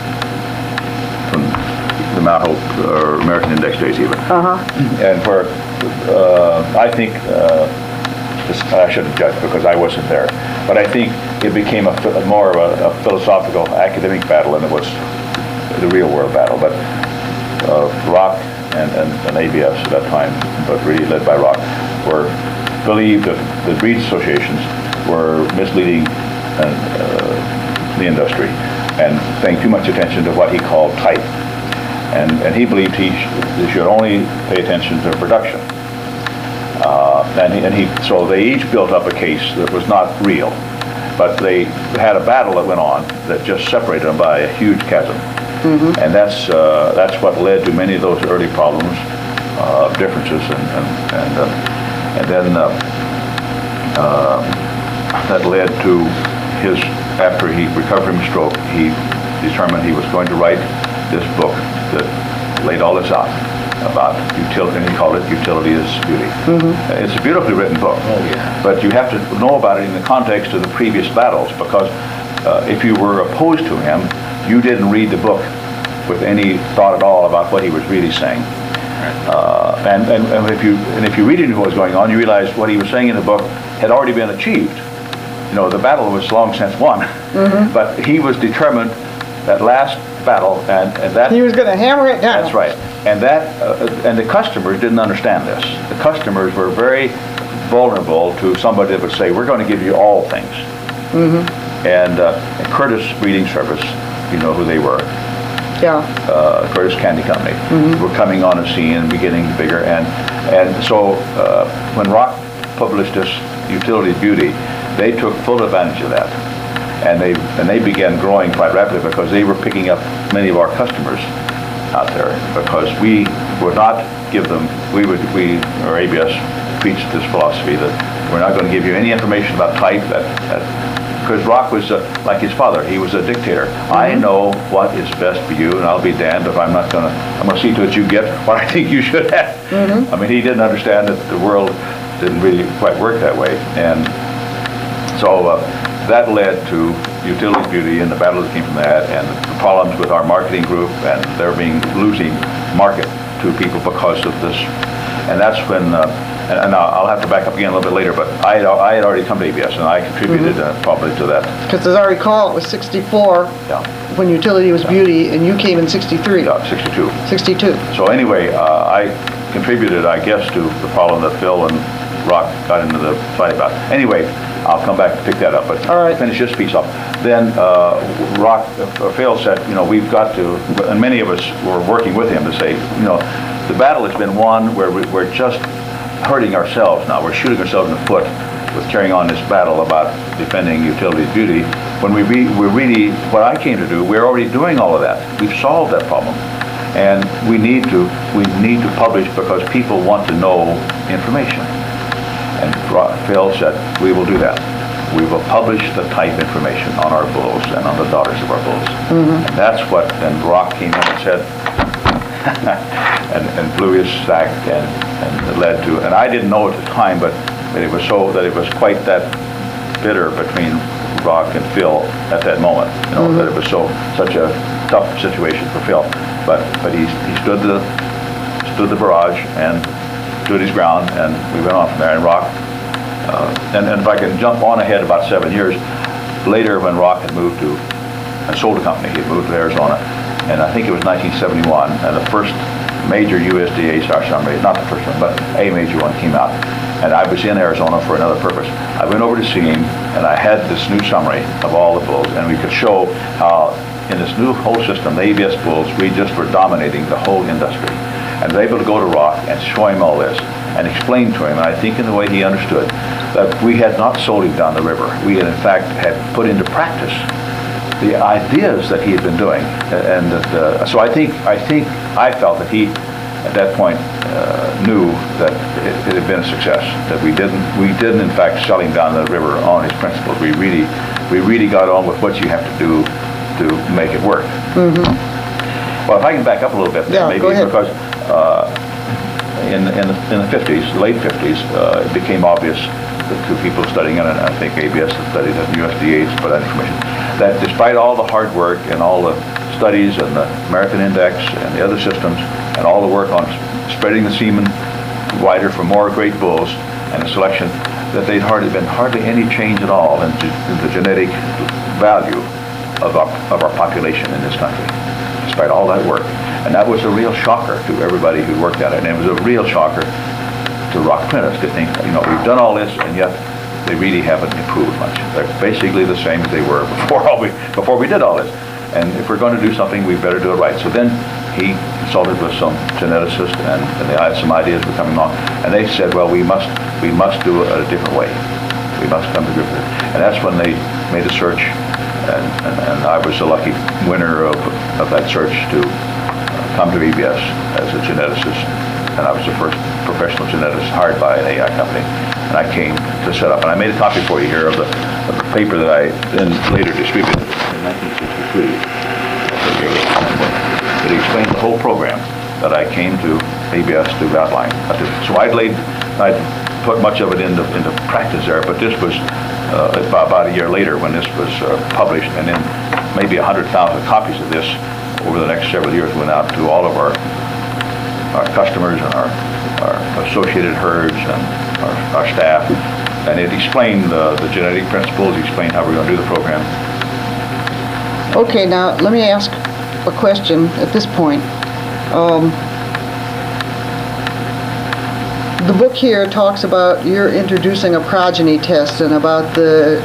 from the Mount Hope, or American Index days even. Uh-huh. And where, uh, I think, uh, this, I shouldn't judge because I wasn't there, but I think it became a, phi- more of a, a philosophical, academic battle than it was the real world battle. But uh, Rock and, and, and A B S at that time, but really led by Rock, were believed that the breed associations were misleading and, uh, the industry and paying too much attention to what he called type. And, and he believed he, sh he should only pay attention to production. Uh, and, he, and he, so they each built up a case that was not real, but they had a battle that went on that just separated them by a huge chasm. Mm-hmm. And that's, uh, that's what led to many of those early problems, uh, differences, and, and, and, uh, and then uh, uh, that led to his, after he recovered from stroke, he determined he was going to write this book that laid all this out about utility, and he called it Utility is Beauty. Mm-hmm. uh, it's a beautifully written book. Oh, yeah. But you have to know about it in the context of the previous battles, because uh, if you were opposed to him, you didn't read the book with any thought at all about what he was really saying. Uh, and, and, and if you and if you read into what was going on, you realize what he was saying in the book had already been achieved. You know, the battle was long since won, mm-hmm. but he was determined that last battle, and, and that He was going to hammer it down. that's right, and that uh, and the customers didn't understand this. The customers were very vulnerable to somebody that would say, "We're going to give you all things." Mm-hmm. And, uh, and Curtis Breeding Service, you know who they were. Yeah. Uh, Curtis Candy Company, Mm-hmm. were coming on the scene and beginning bigger, and and so uh, when Rock published this Utility Beauty, they took full advantage of that, and they and they began growing quite rapidly because they were picking up many of our customers out there, because we would not give them, we would we or A B S preached this philosophy that we're not going to give you any information about type, that that because Rock was uh, like his father. He was a dictator. Mm-hmm. I know what is best for you, and I'll be damned if I'm not going to, I'm going to see to it you get what I think you should have. Mm-hmm. I mean, he didn't understand that the world didn't really quite work that way. And so uh, that led to Utility Beauty and the battle that came from that, and the problems with our marketing group, and there being losing market to people because of this. And that's when, uh, and, and I'll have to back up again a little bit later, but I had, I had already come to A B S, and I contributed mm-hmm. uh, probably to that. Because as I recall, it was sixty-four Yeah. when Utility was Yeah. Beauty, and you came in sixty-three. Yeah, sixty-two. sixty-two. So anyway, uh, I contributed, I guess, to the problem that Phil and Rock got into the fight about. Anyway, I'll come back to pick that up, but All right. finish this piece up. Then uh, Rock, uh, Phil said, you know, we've got to, and many of us were working with him to say, you know, the battle has been won where we, we're just hurting ourselves now. We're shooting ourselves in the foot with carrying on this battle about defending Utility Beauty. When we re we really, what I came to do, we're already doing all of that. We've solved that problem. And we need to, we need to publish because people want to know information. And Phil said, we will do that. We will publish the type information on our bulls and on the daughters of our bulls. Mm-hmm. And that's what, then Rock came in and said, and, and blew his sack, and, and it led to, and I didn't know at the time, but that it was so, that it was quite that bitter between Rock and Phil at that moment, you know, mm-hmm. that it was so, such a tough situation for Phil. But, but he, he stood the, stood the barrage and stood his ground, and we went on from there. And Rock, uh, and, and if I can jump on ahead about seven years, later when Rock had moved to, and sold a company, he had moved to Arizona, and I think it was nineteen seventy-one, and the first major U S D A star summary, not the first one, but a major one came out. And I was in Arizona for another purpose. I went over to see him, and I had this new summary of all the bulls, and we could show how in this new whole system, the A B S bulls, we just were dominating the whole industry. And they were able to go to Rock and show him all this, and explain to him, and I think in the way he understood, that we had not sold him down the river. We had in fact had put into practice the ideas that he had been doing, and that, uh, so I think I think I felt that he, at that point, uh, knew that it, it had been a success. That we didn't we didn't in fact sell him down the river on his principles. We really we really got on with what you have to do to make it work. Mm-hmm. Well, if I can back up a little bit, yeah, maybe go ahead. because uh, in in the, in the fifties, late fifties, uh, it became obvious the two people studying it, and I think A B S has studied it, and U S D A has put out information, that despite all the hard work and all the studies and the American Index and the other systems and all the work on spreading the semen wider for more great bulls and the selection, that there'd hardly been hardly any change at all in, in the genetic value of our, of our population in this country, despite all that work. And that was a real shocker to everybody who worked at it, and it was a real shocker to Rock Prentice to think, you know, we've done all this, and yet they really haven't improved much. They're basically the same as they were before all we before we did all this. And if we're going to do something, we better do it right. So then he consulted with some geneticists, and, and they had some ideas were coming along, and they said, well, we must we must do it a different way. We must come to grips with it. And that's when they made a search, and, and, and I was the lucky winner of, of that search to come to A B S as a geneticist, and I was the first professional geneticist hired by an A I company, and I came to set up, and I made a copy for you here of the, of the paper that I then later distributed in nineteen sixty-three. It explained the whole program that I came to A B S to outline. So I'd laid, I'd put much of it into, into practice there, but this was uh, about, about a year later when this was uh, published, and then maybe a hundred thousand copies of this over the next several years went out to all of our our customers and our, our associated herds and our, our staff, and it explained the, the genetic principles, explained how we're going to do the program. Okay, now let me ask a question at this point. Um, the book here talks about you're introducing a progeny test and about the,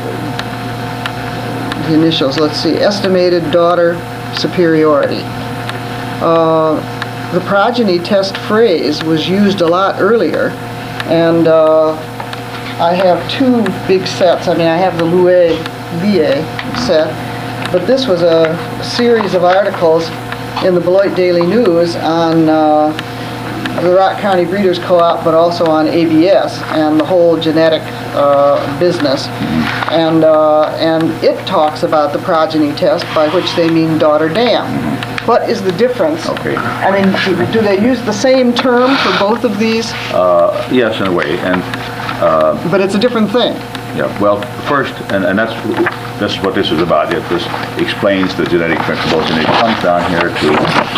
the initials. Let's see, estimated daughter superiority. Uh, the progeny test phrase was used a lot earlier, and uh, I have two big sets. I mean, I have the Louis V A set, but this was a series of articles in the Beloit Daily News on uh, the Rock County Breeders Co-op, but also on A B S and the whole genetic uh, business. And uh, and it talks about the progeny test, by which they mean daughter dam. What is the difference? Okay. I mean, do, do they use the same term for both of these? Uh, yes, in a way, and But it's a different thing. yeah. Well, first, and, and that's that's what this is about. It this explains the genetic principles, and it comes down here to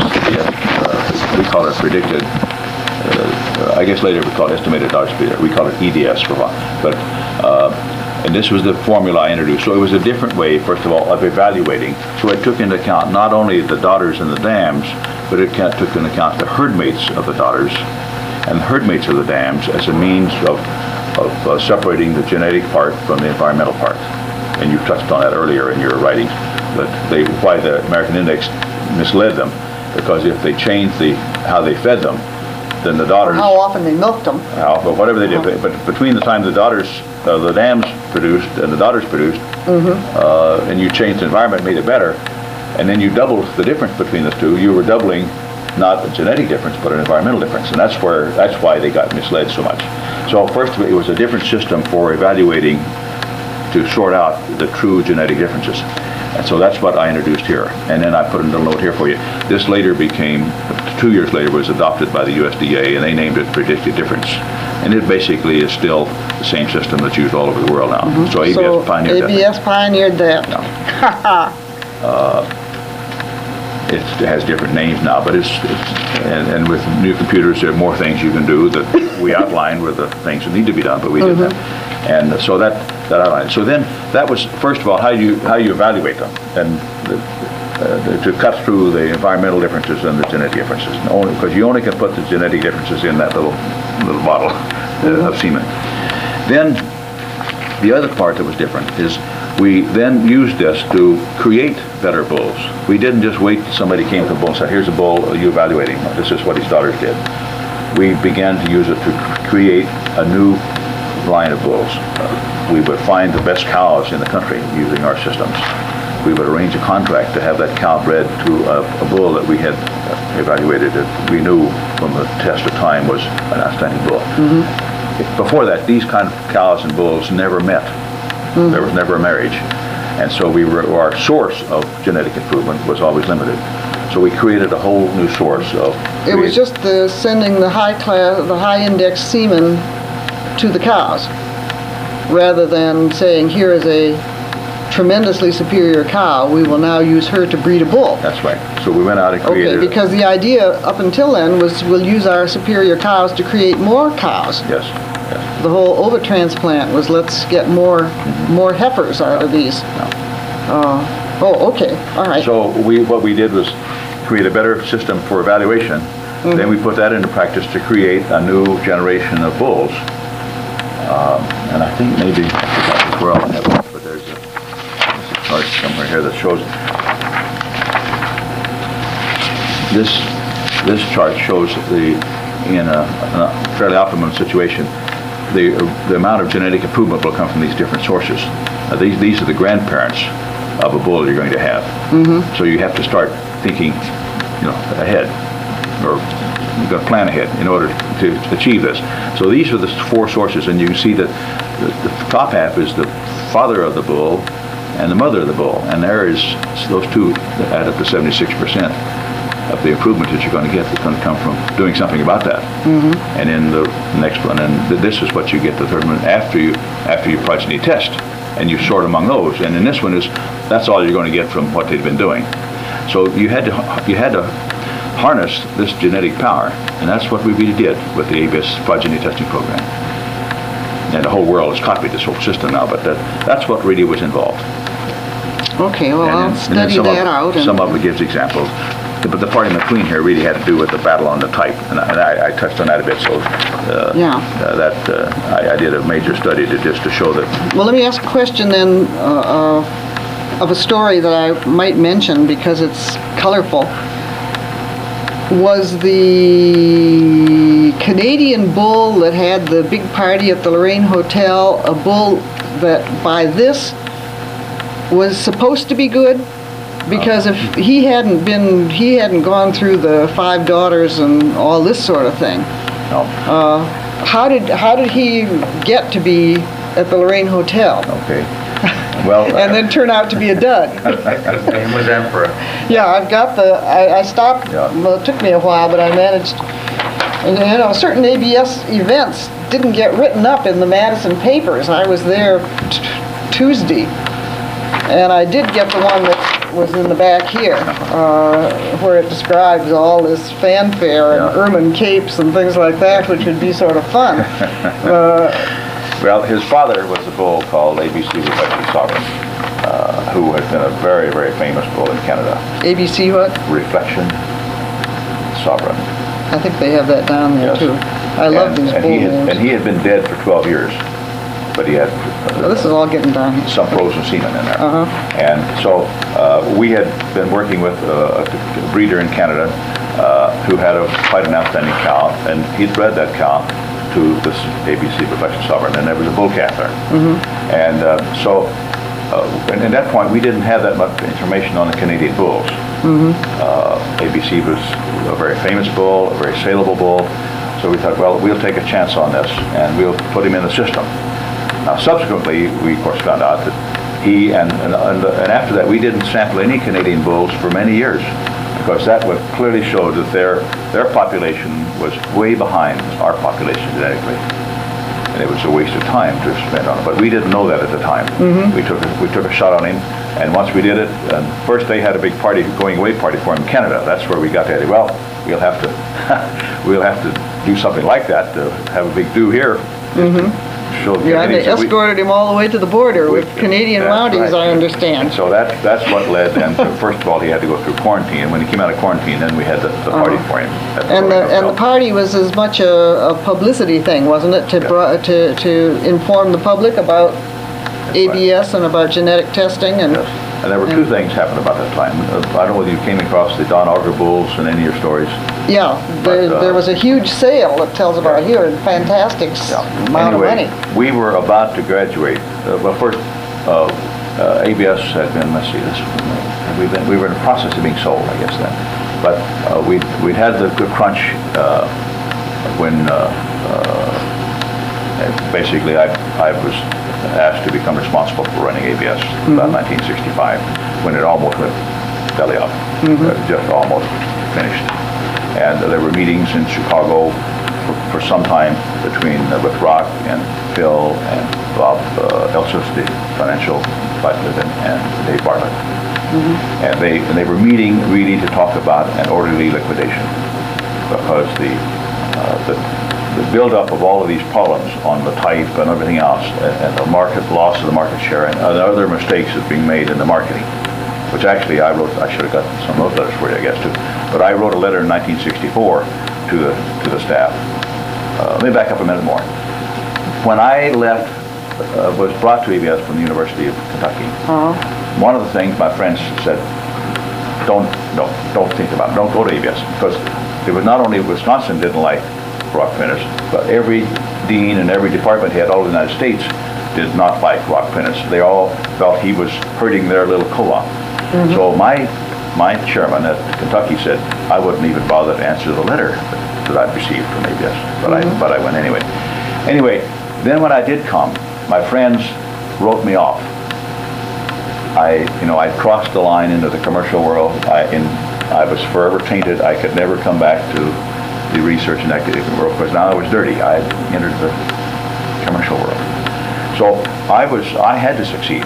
uh, we call it predicted. Uh, I guess later we call it estimated daughter superiority. We call it E D S for a while, but. Uh, And this was the formula I introduced. So it was a different way, first of all, of evaluating. So it took into account not only the daughters and the dams, but it took into account the herd mates of the daughters and the herd mates of the dams as a means of, of uh, separating the genetic part from the environmental part. And you touched on that earlier in your writings, that they, why the American Index misled them, because if they changed the, how they fed them, then the daughters... How often they milked them. How, but whatever they did, but between the time the daughters, uh, the dams produced and the daughters produced, mm-hmm. uh, and you changed the environment, made it better, and then you doubled the difference between the two, you were doubling not a genetic difference, but an environmental difference, and that's where, that's why they got misled so much. So first of all, it was a different system for evaluating to sort out the true genetic differences. And so that's what I introduced here. And then I put a little note here for you. This later became, two years later, was adopted by the U S D A, and they named it predicted difference. And it basically is still the same system that's used all over the world now. Mm-hmm. So A B S so pioneered that. A B S pioneered that. Yeah. uh, it has different names now, but it's, it's and, and with new computers, there are more things you can do that we outlined were the things that need to be done, but we mm-hmm. didn't have. And so that that outline. So then that was first of all how you how you evaluate them, and the, uh, the, to cut through the environmental differences and the genetic differences. And only because you only can put the genetic differences in that little little bottle mm-hmm. of semen. Then the other part that was different is we then used this to create better bulls. We didn't just wait till somebody came to the bull and said, "Here's a bull, you evaluate him." This is what his daughters did. We began to use it to create a new line of bulls. Uh, we would find the best cows in the country using our systems. We would arrange a contract to have that cow bred to a, a bull that we had uh, evaluated that we knew from the test of time was an outstanding bull. Mm-hmm. Before that, these kind of cows and bulls never met. Mm-hmm. There was never a marriage. And so we were, our source of genetic improvement was always limited. So we created a whole new source of... It was just the sending the high class, the high index semen to the cows. rather than saying, here is a tremendously superior cow, we will now use her to breed a bull. That's right. So we went out and Okay, created. because the idea up until then was we'll use our superior cows to create more cows. Yes, yes. The whole over-transplant was let's get more, more heifers out of these. Uh, oh, okay, all right. So we, what we did was create a better system for evaluation. Mm-hmm. Then we put that into practice to create a new generation of bulls. Um, and I think maybe, I forgot where I have it, but there's a, there's a chart somewhere here that shows, this, this chart shows the, in a, in a fairly optimum situation, the, the amount of genetic improvement will come from these different sources. Now, these, these are the grandparents of a bull you're going to have. Mm-hmm. So you have to start thinking, you know, ahead, or you've got to plan ahead in order to achieve this. So these are the four sources, and you can see that the, the top half is the father of the bull and the mother of the bull, and there is those two that add up to seventy-six percent of the improvement that you're going to get that's going to come from doing something about that. Mm-hmm. And in the next one, and th this is what you get the third one after you after your progeny test, and you sort among those. And in this one is that's all you're going to get from what they've been doing. So you had to you had to harness this genetic power, and that's what we really did with the A B S progeny testing program. And the whole world has copied this whole system now, but that, that's what really was involved. Okay, well, And I'll then- and then study some that of, out. And Some of it gives examples. But the part in McQueen here really had to do with the battle on the type, and I, and I, I touched on that a bit. So uh, Yeah. uh, that uh, I, I did a major study to just to show that. Well, let me ask a question then uh, uh, of a story that I might mention because it's colorful. Was the Canadian bull that had the big party at the Lorraine Hotel a bull that by this was supposed to be good? Because if he hadn't been, he hadn't gone through the five daughters and all this sort of thing. No. Uh, how did how did he get to be at the Lorraine Hotel? Okay. Well. And then turn out to be a dud. His name was Emperor. Yeah, I've got the, I, I stopped, Yeah. well, it took me a while, but I managed, and you know, certain A B S events didn't get written up in the Madison papers. I was there t Tuesday, and I did get the one that was in the back here, uh, where it describes all this fanfare and Yeah. ermine capes and things like that, which would be sort of fun. Uh, Well, his father was a bull called A B C Reflection Sovereign, uh, who has been a very, very famous bull in Canada. A B C what? Reflection Sovereign. I think they have that down there Yes. too. I love And- these and bull he had- names. And he had been dead for twelve years, but he had uh, Well, this is all getting down here. some frozen semen in there. Uh-huh. And so uh, we had been working with uh, a breeder in Canada uh, who had a, quite an outstanding cow, and he'd bred that cow to this A B C Reflection Sovereign, and there was a bull calf there. Mm-hmm. And uh, so, uh, and at that point, we didn't have that much information on the Canadian bulls. Mm-hmm. uh, A B C was a very famous bull, a very saleable bull, so we thought, well, we'll take a chance on this, and we'll put him in the system. Now, subsequently, we of course found out that he, and, and, and, and after that, we didn't sample any Canadian bulls for many years, because that would clearly show that their their population was way behind our population genetically, and it was a waste of time to spend on it. But we didn't know that at the time. Mm-hmm. We took a, we took a shot on him, and once we did it, and first they had a big party, going away party for him in Canada. That's where we got the idea. Well, we'll have to we'll have to do something like that to have a big do here. Mm-hmm. Show the Yeah, they Canadians that we- escorted him all the way to the border with we- Canadian that's Mounties, right. I understand. So that, that's what led then to, first of all, he had to go through quarantine, and when he came out of quarantine, then we had the, the party for him. at Uh-huh. And the, Lorraine and the Hotel. party was as much a, a publicity thing, wasn't it? To, bro- to, to inform the public about A B S and about genetic testing and, Yes. And there were two things happened about that time. Uh, I don't know whether you came across the Don Auger bulls in any of your stories. yeah, there, But, uh, there was a huge sale that tells about here and fantastic s- amount Anyway, of money. we were about to graduate. Uh, well, first, uh, uh, A B S had been, let's see, this, we've been, we were in the process of being sold, I guess then. But uh, we'd, we'd had the, the crunch uh, when uh, uh, basically I, I was asked to become responsible for running A B S about nineteen sixty-five, when it almost went belly up, uh, just almost finished. And there were meetings in Chicago for, for some time between, uh, with Rock and Phil and Bob uh, Elsos, the financial advisor, and, and Dave Bartlett. And they, and they were meeting really to talk about an orderly liquidation, because the, uh, the, the buildup of all of these problems on the type and everything else, and, and the market loss of the market share, and other mistakes that's being made in the marketing, which actually I wrote, I should have got some of those letters for you, I guess, too. But I wrote a letter in nineteen sixty-four to the, to the staff. Uh, let me back up a minute more. When I left, uh, was brought to A B S from the University of Kentucky, Uh-huh. one of the things my friends said, don't, don't, don't think about it, don't go to A B S, because it was not only Wisconsin didn't like Rock Prentice, but every dean and every department head all over the United States did not like Rock Prentice. They all felt he was hurting their little co-op. Mm-hmm. So my, my chairman at Kentucky said I wouldn't even bother to answer the letter that I'd received from A B S, but mm-hmm. I, but I went anyway. Anyway, then when I did come, my friends wrote me off. I, you know, I'd crossed the line into the commercial world. I, in, I was forever tainted. I could never come back to the research and academic world, because now I was dirty. I had entered the commercial world. So I was, I had to succeed.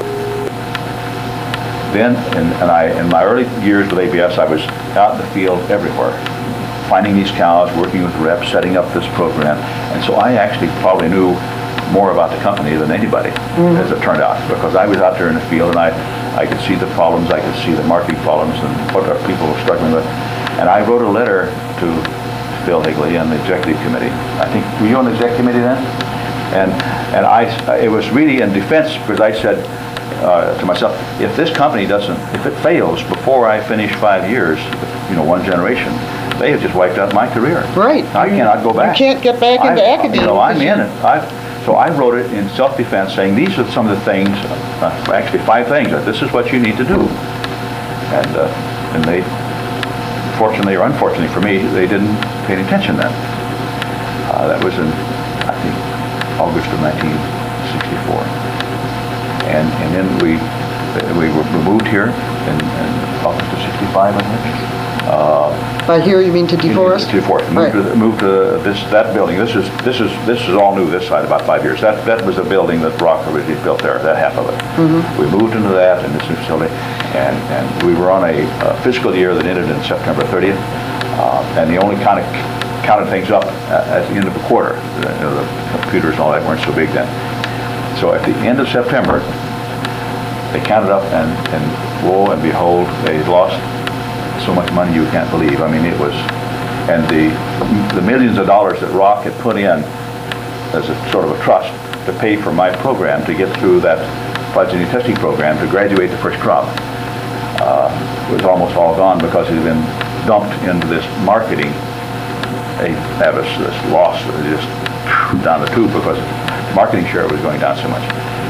Then, and, and I, in my early years with A B S, I was out in the field everywhere, finding these cows, working with reps, setting up this program. And so I actually probably knew more about the company than anybody, mm-hmm. as it turned out, because I was out there in the field and I, I could see the problems, I could see the marketing problems and what our people were struggling with. And I wrote a letter to Phil Higley and the executive committee. I think, were you on the executive committee then? And and I, it was really in defense, because I said uh, to myself, if this company doesn't, if it fails before I finish five years, you know, one generation, they have just wiped out my career. Right. I cannot go back. You can't get back into I, academia. You know, I'm in it. I, so I wrote it in self-defense, saying these are some of the things, uh, actually five things, that this is what you need to do. And uh, and they, fortunately or unfortunately for me, they didn't pay any attention then. Uh, that was in, I think, August of nineteen sixty-four. And and then we we were moved here in, in August of sixty-five, I think. Uh, By here you mean to DeForest? To DeForest. Moved, Right. to, moved to this that building. This is this is this is all new. This side about five years. That that was a building that Rock originally built there. That half of it. Mm-hmm. We moved into that in this new facility, and and we were on a, a fiscal year that ended in September thirtieth, uh, and the only kind of counted things up at the end of the quarter. The, you know, the computers and all that weren't so big then. So at the end of September, they counted up, and and lo and behold, they lost so much money you can't believe. I mean, it was, and the the millions of dollars that Rock had put in as a sort of a trust to pay for my program to get through that progeny testing program to graduate the first crop uh, was almost all gone, because it had been dumped into this marketing. They have this, this loss that just down the tube, because marketing share was going down so much.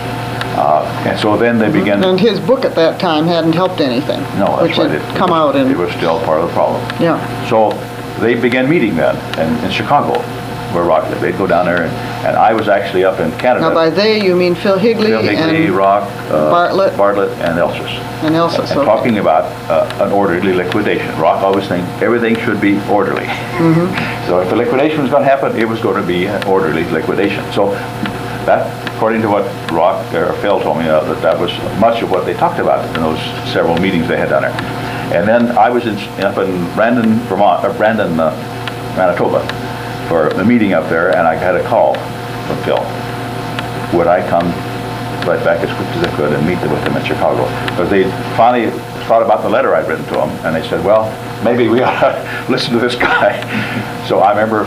Uh, and so then they began. And his book at that time hadn't helped anything. No, that's which right. had It, come it, out in. It was still part of the problem. Yeah. So they began meeting then in, in Chicago, where Rock lived. They'd go down there, and, and I was actually up in Canada. Now by they you mean Phil Higley, Phil Higley, and Rock, uh, Bartlett, Bartlett, and Elsos. and Elsa. And So talking about uh, an orderly liquidation. Rock always thinks everything should be orderly. Mm-hmm. So if the liquidation was going to happen, it was going to be an orderly liquidation. So that, according to what Rock or Phil told me, uh, that that was much of what they talked about in those several meetings they had down there. And then I was in, up in Brandon, Vermont, or Brandon, uh, Manitoba, for a meeting up there, and I had a call from Phil. Would I come right back as quick as I could and meet with them in Chicago? Because they finally thought about the letter I'd written to them, and they said, well, maybe we ought to listen to this guy. So I remember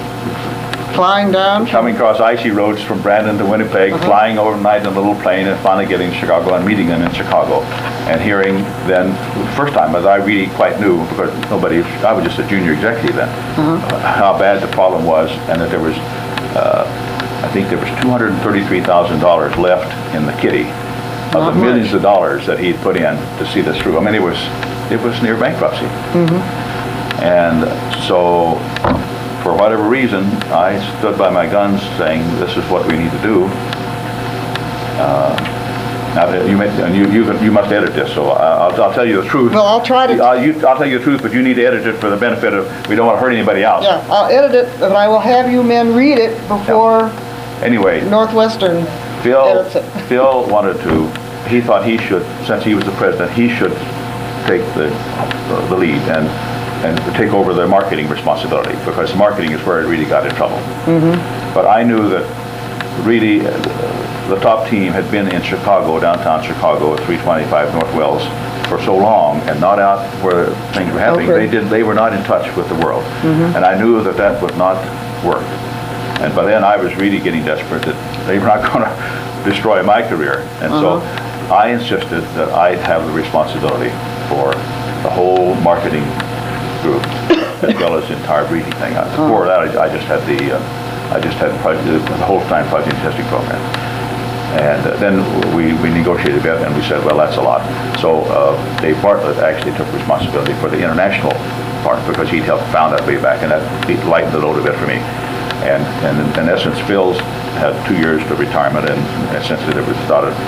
flying down. coming across icy roads from Brandon to Winnipeg, uh-huh. flying overnight in a little plane, and finally getting to Chicago and meeting them in Chicago, and hearing then, the first time, as I really quite knew, because nobody, I was just a junior executive then, uh-huh. uh, how bad the problem was, and that there was, uh, I think there was two hundred thirty-three thousand dollars left in the kitty of Not the millions much. of dollars that he'd put in to see this through. I mean, it was, it was near bankruptcy. Mm-hmm. And so, for whatever reason, I stood by my guns saying, this is what we need to do. Uh, Now, you may, and you, you, you must edit this, so I- I'll, I'll tell you the truth. Well, I'll try to- Uh, you, I'll tell you the truth, but you need to edit it for the benefit of, we don't want to hurt anybody else. Yeah, I'll edit it, but I will have you men read it before Anyway, Northwestern Phil, edits it. Phil wanted to, he thought he should, since he was the president, he should take the, the lead and, and take over the marketing responsibility, because marketing is where it really got in trouble. Mm-hmm. But I knew that really, uh, the top team had been in Chicago, downtown Chicago, at three twenty-five North Wells for so long, and not out where things were happening. Okay. They did, they were not in touch with the world. Mm-hmm. And I knew that that would not work. And by then I was really getting desperate that they were not going to destroy my career. And so Uh-huh. I insisted that I'd have the responsibility for the whole marketing group, as well as the entire breeding thing. Uh, Before that, I, I just had the, uh, I just had project, the whole time project testing program. And uh, then we, we negotiated a bit, and we said, well, that's a lot. So uh, Dave Bartlett actually took responsibility for the international part, because he'd helped found that way back, and that lightened the load a bit for me. And, and in, in essence, Phil's had two years to retirement, and essentially there was not a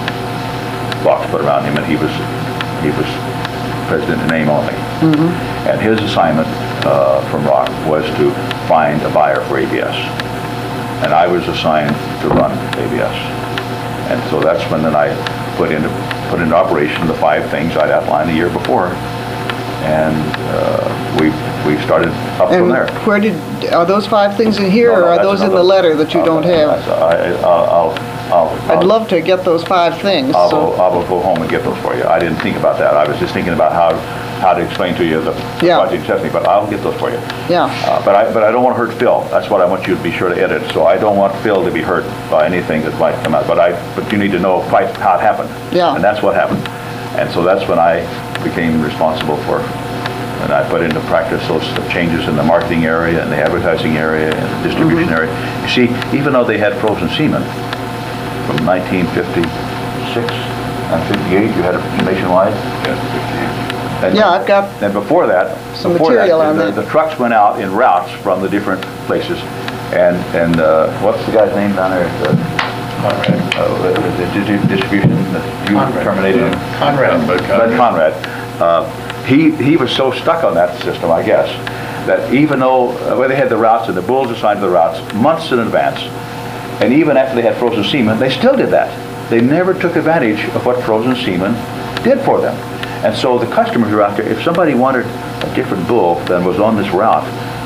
box put around him, and he was he was president in name only. Mm-hmm. And his assignment uh, from Rock was to find a buyer for A B S, and I was assigned to run A B S. And so that's when then I put into put into operation the five things I'd outlined the year before, and uh, we we started up from And there. where did, are those five things in here, No, no, or are that's those in the another- letter that you don't Uh, have? that's- I, I'll, I'll, I'll. I'd love to get those five things, I will, so, I will go home and get those for you. I didn't think about that. I was just thinking about how, how to explain to you the Yeah. project testing, but I'll get those for you. yeah. Uh, but I, but I don't want to hurt Phil. That's what I want you to be sure to edit. So I don't want Phil to be hurt by anything that might come out. But I, but you need to know quite how it happened. Yeah. And that's what happened. And so that's when I became responsible for, and I put into practice those changes in the marketing area and the advertising area and the distribution area. You see, even though they had frozen semen from nineteen fifty-six and fifty-eight, you had it nationwide. Yes, fifty. And- Yeah, I've got And before that, some before that, material on the, that. the trucks went out in routes from the different places, and and uh, what's the guy's name down there? The, Conrad. uh, the, the di- distribution that you Conrad. terminated. Conrad. Bud Bud Conrad. Uh, he he was so stuck on that system, I guess, that even though uh, well, they had the routes and the bulls assigned to the routes months in advance, and even after they had frozen semen, they still did that. They never took advantage of what frozen semen did for them. And so the customers were out there. If somebody wanted a different bull than was on this route,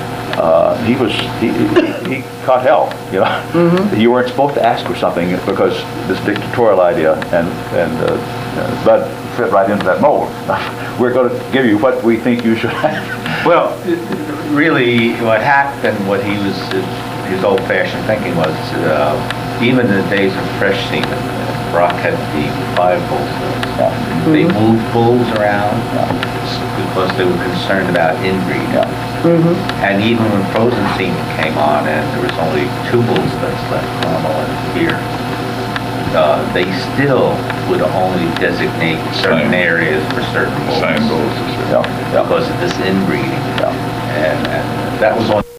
uh, he was he, he, he caught hell. You know, Mm-hmm. you weren't supposed to ask for something because this dictatorial idea and and uh, uh, Bud fit right into that mold. We're going to give you what we think you should have. Well, really, what happened, what he was, his old-fashioned thinking was, uh, even in the days of fresh semen, Brock had the five bulls. Yeah. They moved bulls around because they were concerned about inbreeding. Yeah. Mm-hmm. And even when frozen semen came on and there was only two bulls that's left, Carmel and Beer, uh, they still would only designate certain Sign. areas for certain bulls. Sign bulls. Yeah. Yeah. Because of this inbreeding. Yeah. And, and that was on